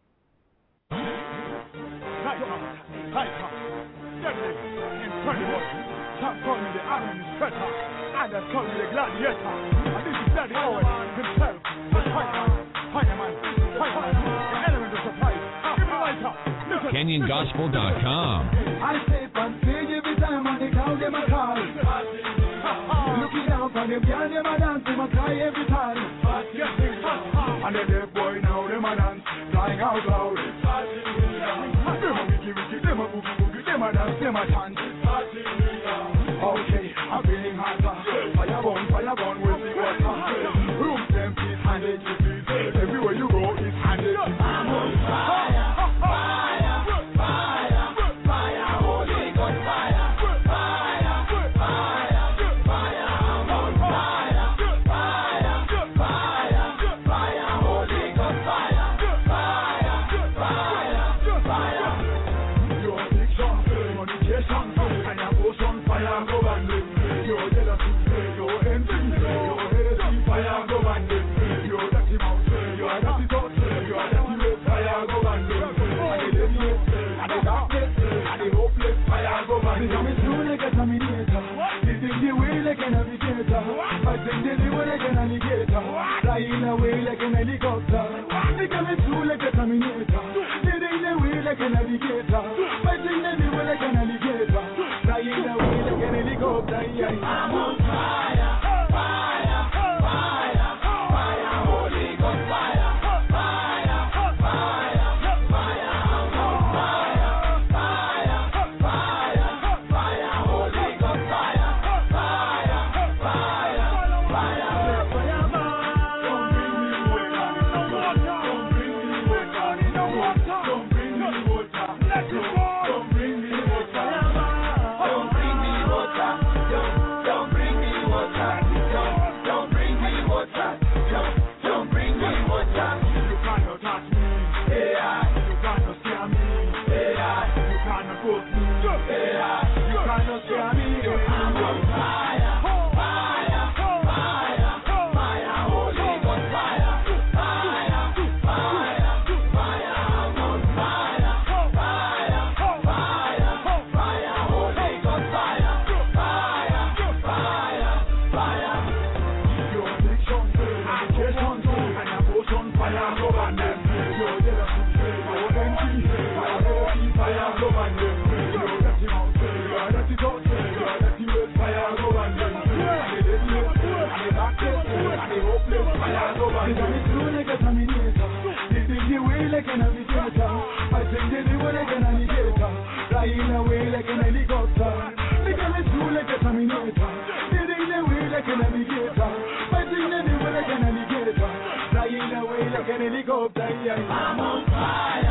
Deadly, incredible. Some call me the Iron Setter, others call me the Gladiator. And this is Daddy Owen himself, the fireman, the element of surprise. Give me light up. KenyanGospel.com. I say, Pansy, every time on the crowd, them a call. Looking down from them, yeah, them a dance, them a cry every time. And the deaf boy now, them a dance, flying out loud. Them a wiki, them a boogie, them a dance, them a chant. Okay, I'm feeling hotter. Fire burn, we'll see what's happening. Room empty, 100 feet. Everywhere you go, it's 100 feet. I'm on fire. Holy Ghost fire. Flying away like an helicopter. They come through like a terminator. Leading the way like an navigator. Fighting the way like an alligator. Flying away like an helicopter. I'm on fire. Holy Ghost fire. Let's go. They got me through like a terminator. They dig the way like a navigator. I think they do like an alligator. Flying away like an helicopter. They got me through like a terminator. They dig the way like a navigator. I think they do like an alligator. Flying away like an helicopter. I'm on fire.